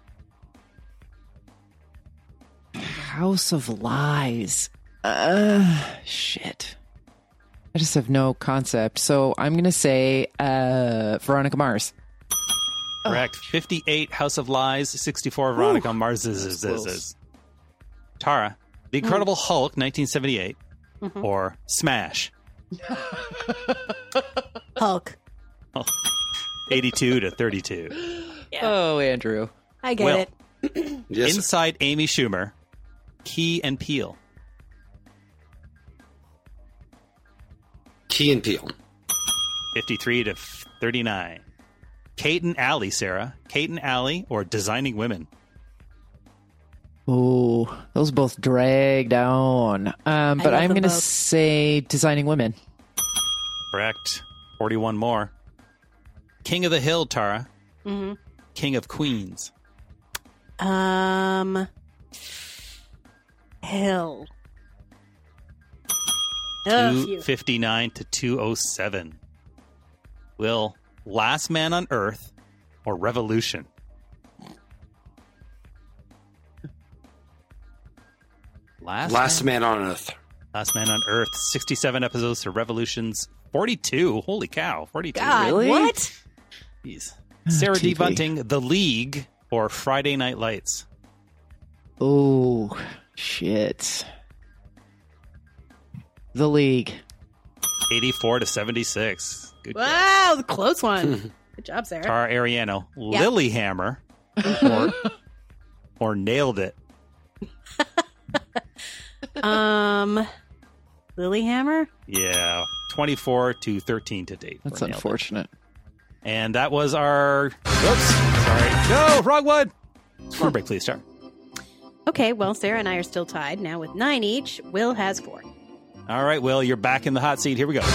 House of Lies. Shit. I just have no concept. So I'm going to say Veronica Mars. Correct. 58 House of Lies, 64 Veronica Mars. Tara, The Incredible Hulk, 1978, or Smash? Hulk. 82 to 32. Yeah. Oh, Andrew. I get Will. it. Yes. Inside Amy Schumer, Key and Peele. Key and Peele. 53 to 39. Kate and Allie, Sarah. Kate and Allie or Designing Women? Oh, those both drag down. But love I'm them going to both. say Designing Women. Correct. 41 more. King of the Hill, Tara. Mm-hmm. King of Queens. Hell. Ugh, phew. 259 to 207. Will, Last Man on Earth or Revolution? Last Man on Earth. Last Man on Earth, 67 episodes to Revolution's 42. Holy cow, 42. God, Really? what? Jeez. Sarah D. TV. Bunting, The League or Friday Night Lights? Oh, shit. The League. 84 to 76. Good guess. Wow, the close one. Good job, Sarah. Tara Ariano, Yeah. Lilyhammer or Nailed It? Lilyhammer? Yeah, 24 to 13 to date. That's for Nailed It. unfortunate. And that was our... Whoops. Sorry. No, wrong one. Score break, please, Tara. Okay, well, Sarah and I are still tied now with 9 each. Will has 4. All right, Will, you're back in the hot seat. Here we go.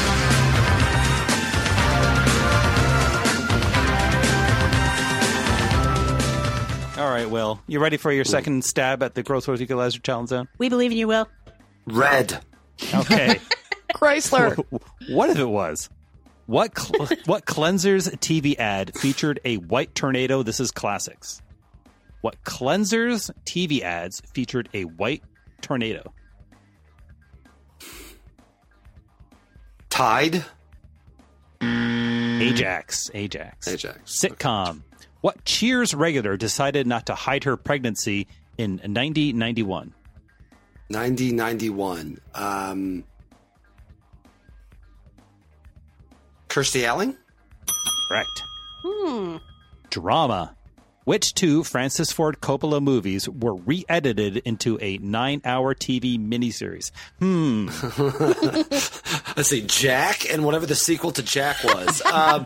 All right, Will, you ready for your second stab at the Gross World Equalizer Challenge Zone? We believe in you, Will. Red. Okay. Chrysler. What if it was? What cleansers TV ad featured a white tornado? This is classics. What cleansers TV ads featured a white tornado? Tide. Ajax. Sitcom. What Cheers regular decided not to hide her pregnancy in 9091? 9091. Kirstie Alley? Correct. Drama. Which 2 Francis Ford Coppola movies were re-edited into a 9-hour TV miniseries? Let's see, Jack and whatever the sequel to Jack was.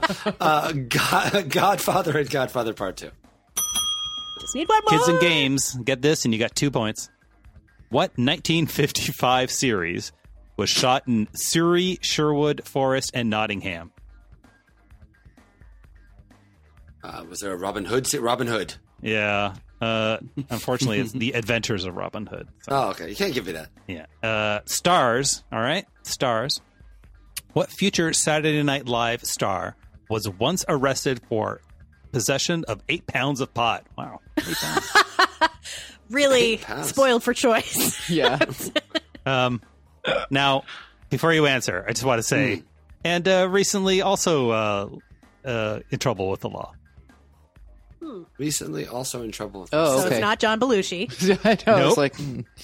Godfather and Godfather Part 2. Just need one more. Kids and Games. Get this, and you got 2 points. What 1955 series was shot in Surrey, Sherwood, Forest, and Nottingham? Was there a Robin Hood? Robin Hood. Yeah. Unfortunately, it's The Adventures of Robin Hood. So, Oh, okay. You can't give me that. yeah. Stars. All right. Stars. What future Saturday Night Live star was once arrested for possession of 8 pounds of pot? Wow. 8 pounds. Really 8 pounds. spoiled for choice. Yeah. Now, before you answer, I just want to say, and recently also in trouble with the law. Recently also in trouble with Oh, So okay. it's not John Belushi. I know. Nope. It's like,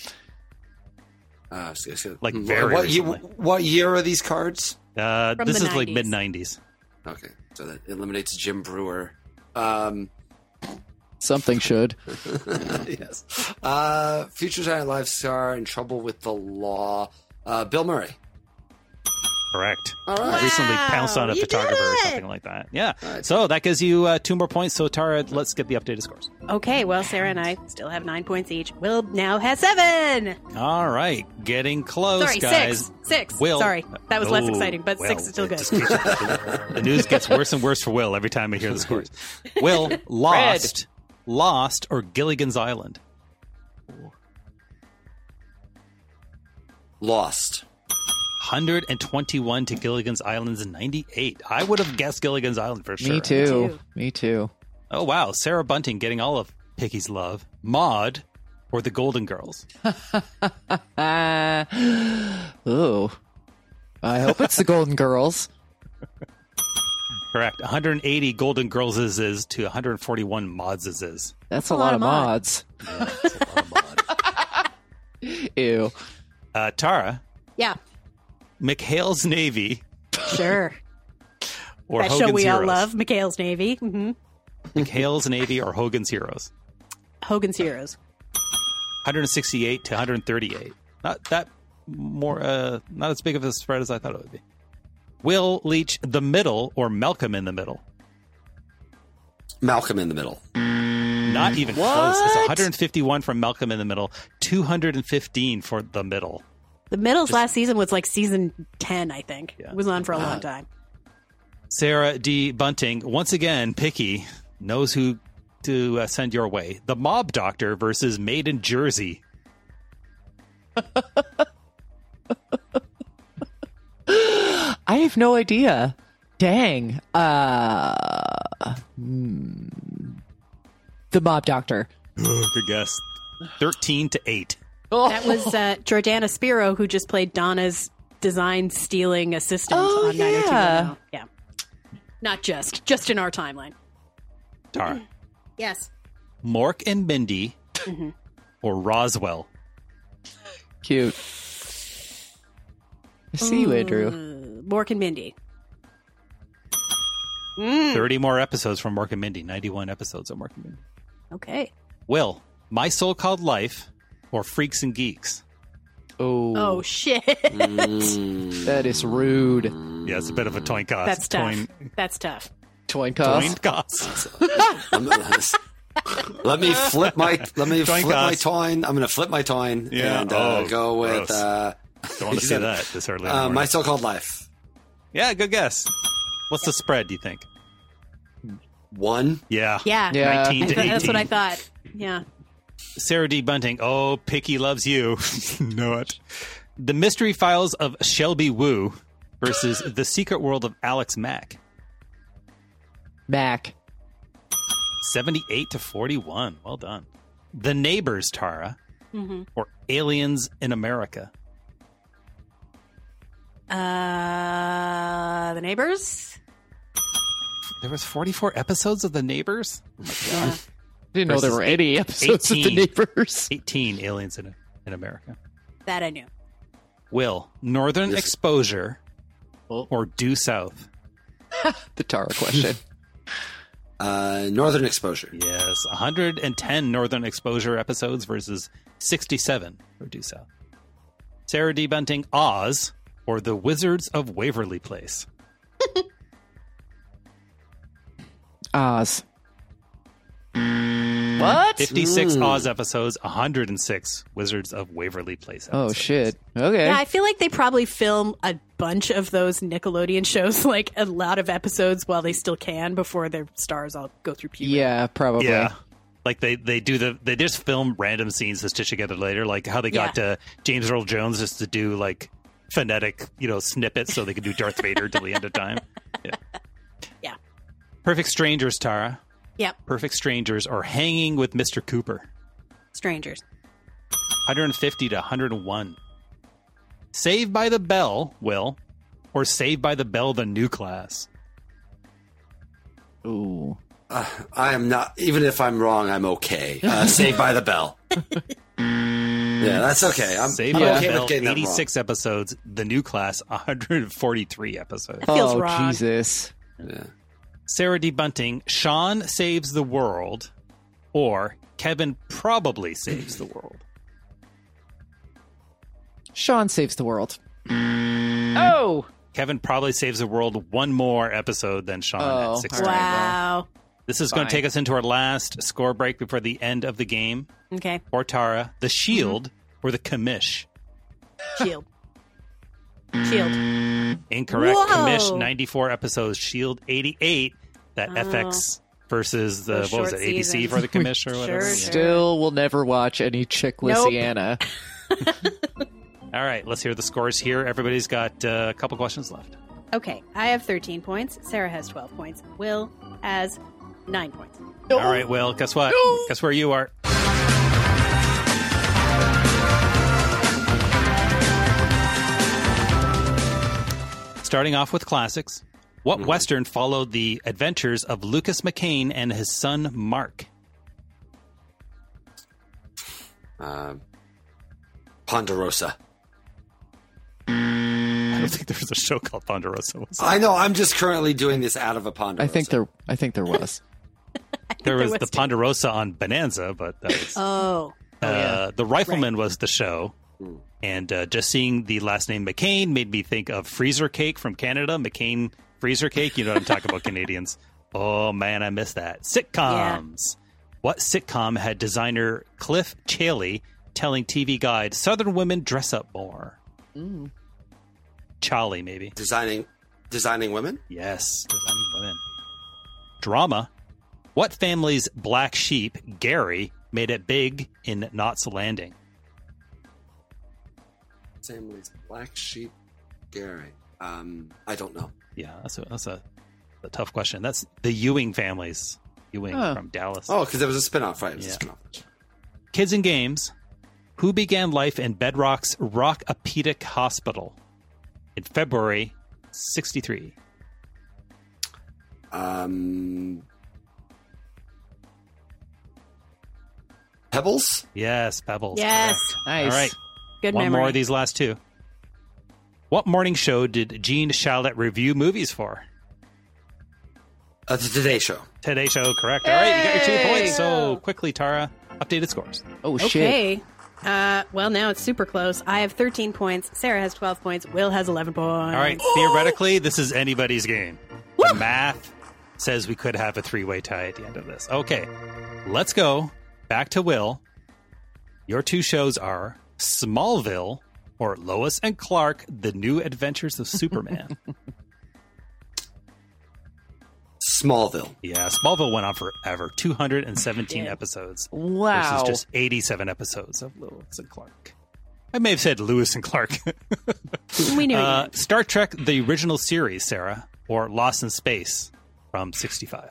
Like very recently. What year are these cards? This the is like 90s. mid-90s. Okay, so that eliminates Jim Brewer. something should. Yes. Future Saturday Night Live star in trouble with the law. Bill Murray. Correct. All right. Recently pounced on a you photographer did or it! something like that. Yeah. right. So that gives you 2 more points. So Tara, let's get the updated scores. Okay, well, Sarah and I still have 9 points each. Will now has 7. All right. Getting close, Sorry, guys. 6. Will. Sorry, that was less Oh, exciting, but well, 6 is still it good. just keeps- the news gets worse and worse for Will every time I hear the scores. Will, Lost, or Gilligan's Island? Lost. 121 to Gilligan's Island's 98. I would have guessed Gilligan's Island for sure. Me too. Me too. Oh, wow. Sarah Bunting getting all of Picky's love. Maude or the Golden Girls? Ooh. I hope it's the Golden Girls. Correct. 180 Golden Girls is to 141 Maude's is. That's a lot of mods. Yeah, that's a lot of Maude. Ew. Tara, Yeah, McHale's Navy sure. or That Hogan's show we Heroes? all love, McHale's Navy. McHale's Navy or Hogan's Heroes? Hogan's Heroes. 168 to 138. Not that more, not as big of a spread as I thought it would be. Will Leach the Middle or Malcolm in the Middle? Malcolm in the Middle. Not even close. It's 151 from Malcolm in the Middle, 215 for the Middle. The Middle's last season was like season 10, I think. Yeah. It was on for a long time. Sarah D. Bunting, once again, Picky knows who to send your way. The Mob Doctor versus Made in Jersey. I have no idea. Dang. The Mob Doctor. Good guess. 13-8. That was Jordana Spiro, who just played Donna's design-stealing assistant on 90210. Yeah. Not just in our timeline. Tara. Yes. Mork and Mindy Mhm. or Roswell? Cute. I see you, Andrew. Mork and Mindy. 30 more episodes from Mork and Mindy. 91 episodes of Mork and Mindy. Okay. Will, My So-Called Life or Freaks and Geeks? Oh, shit. That is rude. Yeah, it's a bit of a toin toss. That's tough. That's tough. Toin Toin toss. Let me flip my Toin toss. toin. I'm going to flip my toin and go with. Don't want to see that this early. in the morning. My So-Called Life. Yeah, good guess. What's the spread? Do you think? 1. Yeah. Yeah. 19 to 18. That's what I thought. Yeah. Sarah D. Bunting. Oh, Picky loves you. Know it. The Mystery Files of Shelby Woo versus The Secret World of Alex Mack. Mac. 78-41. Well done. The Neighbors, Tara, or Aliens in America. The Neighbors? There was 44 episodes of The Neighbors? Oh my God. Didn't know there were any episodes of The Neighbors. 18 Aliens in America. That I knew. Will, Northern Exposure or Due South? The Tara question. Northern Exposure. Yes, 110 Northern Exposure episodes versus 67 for Due South. Sarah D. Bunting, Oz or The Wizards of Waverly Place? Oz. What? 56 Oz episodes, 106 Wizards of Waverly Place episodes. Oh, shit. Okay. Yeah, I feel like they probably film a bunch of those Nickelodeon shows, like a lot of episodes while they still can before their stars all go through puberty. Yeah, probably. Yeah. Like they just film random scenes to stitch together later, like how they got James Earl Jones just to do like phonetic, snippets so they could do Darth Vader till the end of time. Yeah. Yeah. Perfect Strangers, Tara. Yep. Perfect Strangers or Hanging with Mr. Cooper. Strangers. 150 to 101. Saved by the Bell, Will, or Saved by the Bell, the new class? Ooh. I am not, even if I'm wrong, I'm okay. Saved by the Bell. Yeah, that's okay. I'm Saved by the okay Bell, with getting that 86 episodes. The new class, 143 episodes. That feels Oh, wrong. Jesus. Yeah. Sarah D. Bunting, Sean Saves the World, or Kevin Probably Saves the World? Sean Saves the World. Oh! Kevin Probably Saves the World one more episode than Sean at 16. Wow. This is going to take us into our last score break before the end of the game. Okay. For Tara, the Shield or the Commish? Shield. Shield. Incorrect. Whoa. Commish, 94 episodes. Shield, 88. That FX versus the, Those what was short it, ABC seasons. for the Commish or whatever? Sure, Yeah. Still will never watch any Chicklessiana. All right, let's hear the scores here. Everybody's got a couple questions left. Okay. I have 13 points. Sarah has 12 points. Will has 9 points. All right, Will, guess what? Guess where you are. Starting off with classics. What Western followed the adventures of Lucas McCain and his son Mark? Ponderosa. I don't think there was a show called Ponderosa. Was there? I know. I'm just currently doing this out of a Ponderosa. I think there was. There was the Ponderosa on Bonanza, but that was... Oh. The Rifleman was the show. And just seeing the last name McCain made me think of Freezer Cake from Canada. McCain Freezer Cake. You know what I'm talking about, Canadians. Oh, man, I miss that. Sitcoms. Yeah. What sitcom had designer Cliff Chaley telling TV Guide, Southern women dress up more? Charlie, maybe. Designing women? Yes, designing women. Drama. What family's black sheep, Gary, made it big in Knots Landing? Family's black sheep, Gary. I don't know. Yeah, that's a tough question. That's the Ewing families. Ewing from Dallas. Oh, because there was a spinoff, right? It was a spinoff. Kids and Games. Who began life in Bedrock's Rock-A-Pedic Hospital in February 1963? Pebbles? Yes, Pebbles. Yes. Nice. All right. Good One memory. more of these last two. What morning show did Gene Shalit review movies for? The Today Show. Today Show, correct. All right, you got your 2 points. So quickly, Tara, updated scores. Oh, Okay. Well, now it's super close. I have 13 points. Sarah has 12 points. Will has 11 points. All right, theoretically, this is anybody's game. The math says we could have a 3-way tie at the end of this. Okay, let's go back to Will. Your 2 shows are Smallville or Lois and Clark, The New Adventures of Superman. Smallville. Yeah, Smallville went on forever. 217 episodes. Wow. Versus just 87 episodes of Lois and Clark. I may have said Lewis and Clark. We knew it. Star Trek, the original series, Sarah, or Lost in Space from 65.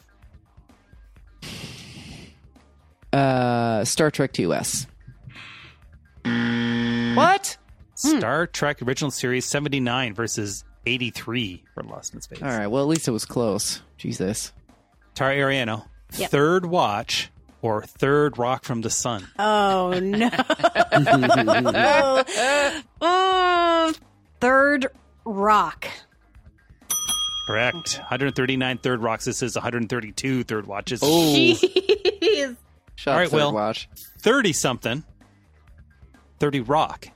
Star Trek TOS. What? Star Trek original series 79 versus 83 for Lost in Space. All right. Well, at least it was close. Jesus. Tara Ariano, Yep. Third Watch or Third Rock from the Sun? Oh, no. Third Rock. Correct. 139 Third Rocks. This is 132 Third Watches. Jeez. Shut All right, up, Third Will. Watch. 30-something. 30 Rock.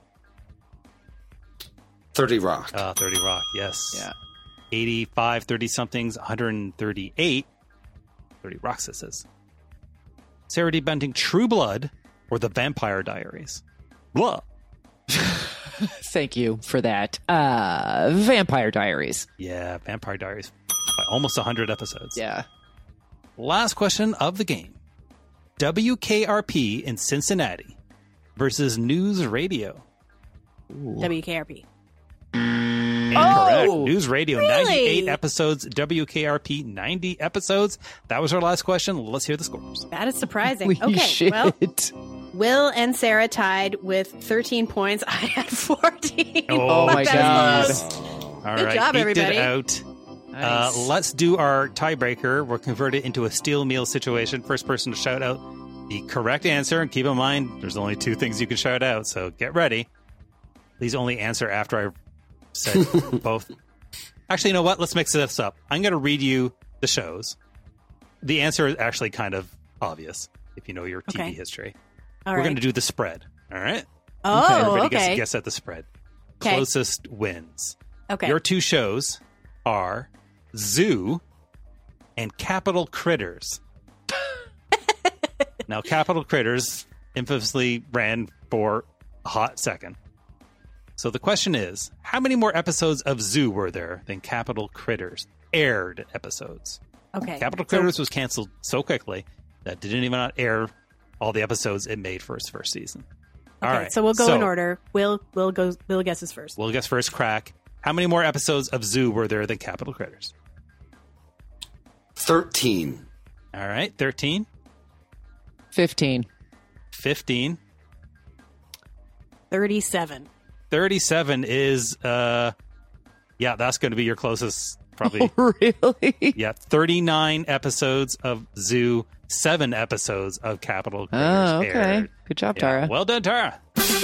30 Rock. 30 Rock, yes. Yeah. 85 30-somethings, 138. 30 Rocks, this is. Sarah D. Bunting, True Blood or The Vampire Diaries? Blah. Thank you for that. Vampire Diaries. Yeah, Vampire Diaries. Almost 100 episodes. Yeah. Last question of the game. WKRP in Cincinnati versus News Radio. WKRP. Incorrect. News Radio, really? 98 episodes. WKRP, 90 episodes. That was our last question. Let's hear the scores. That is surprising. We Okay, should. well, Will and Sarah tied with 13 points. I had 14. Oh my That God. was close. All Good right, job, eked everybody. it out. Nice. Let's do our tiebreaker. We'll convert it into a steel meal situation. First person to shout out the correct answer. And keep in mind, there's only 2 things you can shout out, so get ready. Please only answer after I've said both. Actually, you know what? Let's mix this up. I'm going to read you the shows. The answer is actually kind of obvious if you know your TV Okay. history. All We're right. going to do the spread. All right? Oh, Everybody gets okay. to guess at the spread. Okay. Closest wins. Okay. Your 2 shows are Zoo and Capital Critters. Now, Capital Critters infamously ran for a hot second. So the question is, how many more episodes of Zoo were there than Capital Critters aired episodes? Okay. Capital So- Critters was canceled so quickly that it didn't even air all the episodes it made for its first season. All Okay, right. so we'll go in order. Will guesses first. We'll guess first crack. How many more episodes of Zoo were there than Capital Critters? 13. All right, 13. 15. 15. 37. 37 is, yeah, that's going to be your closest, probably. Really? Yeah, 39 episodes of Zoo, 7 episodes of Capital Critters Oh, okay. aired. Good job, Yeah, Tara. well done, Tara.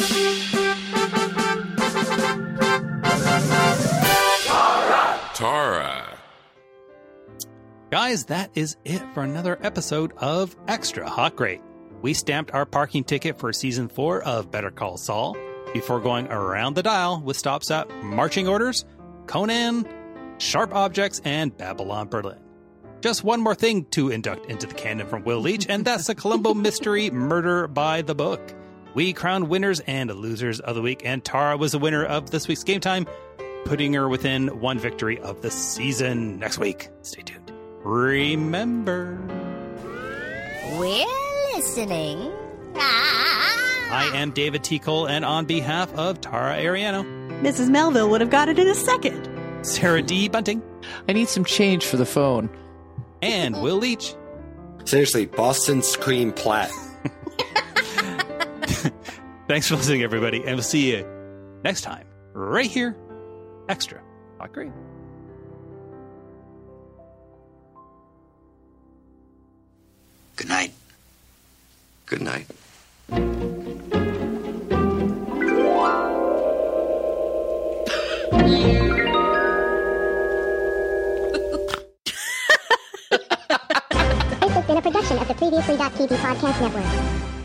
Tara. Guys, that is it for another episode of Extra Hot Great. We stamped our parking ticket for season 4 of Better Call Saul before going around the dial with stops at Marching Orders, Conan, Sharp Objects, and Babylon Berlin. Just one more thing to induct into the canon from Will Leach, and that's the Columbo Mystery Murder by the Book. We crowned winners and losers of the week, and Tara was the winner of this week's Game Time, putting her within 1 victory of the season. Next week, stay tuned. Remember, We're listening. I am David T. Cole, and on behalf of Tara Ariano, Mrs. Melville would have got it in a second. Sarah D. Bunting. I need some change for the phone. And Will Leach. Seriously, Boston Scream Platt. Thanks for listening, everybody, and we'll see you next time, right here. Extra. Not great. Good night. Good night. This has been a production of the Previously.tv Podcast Network.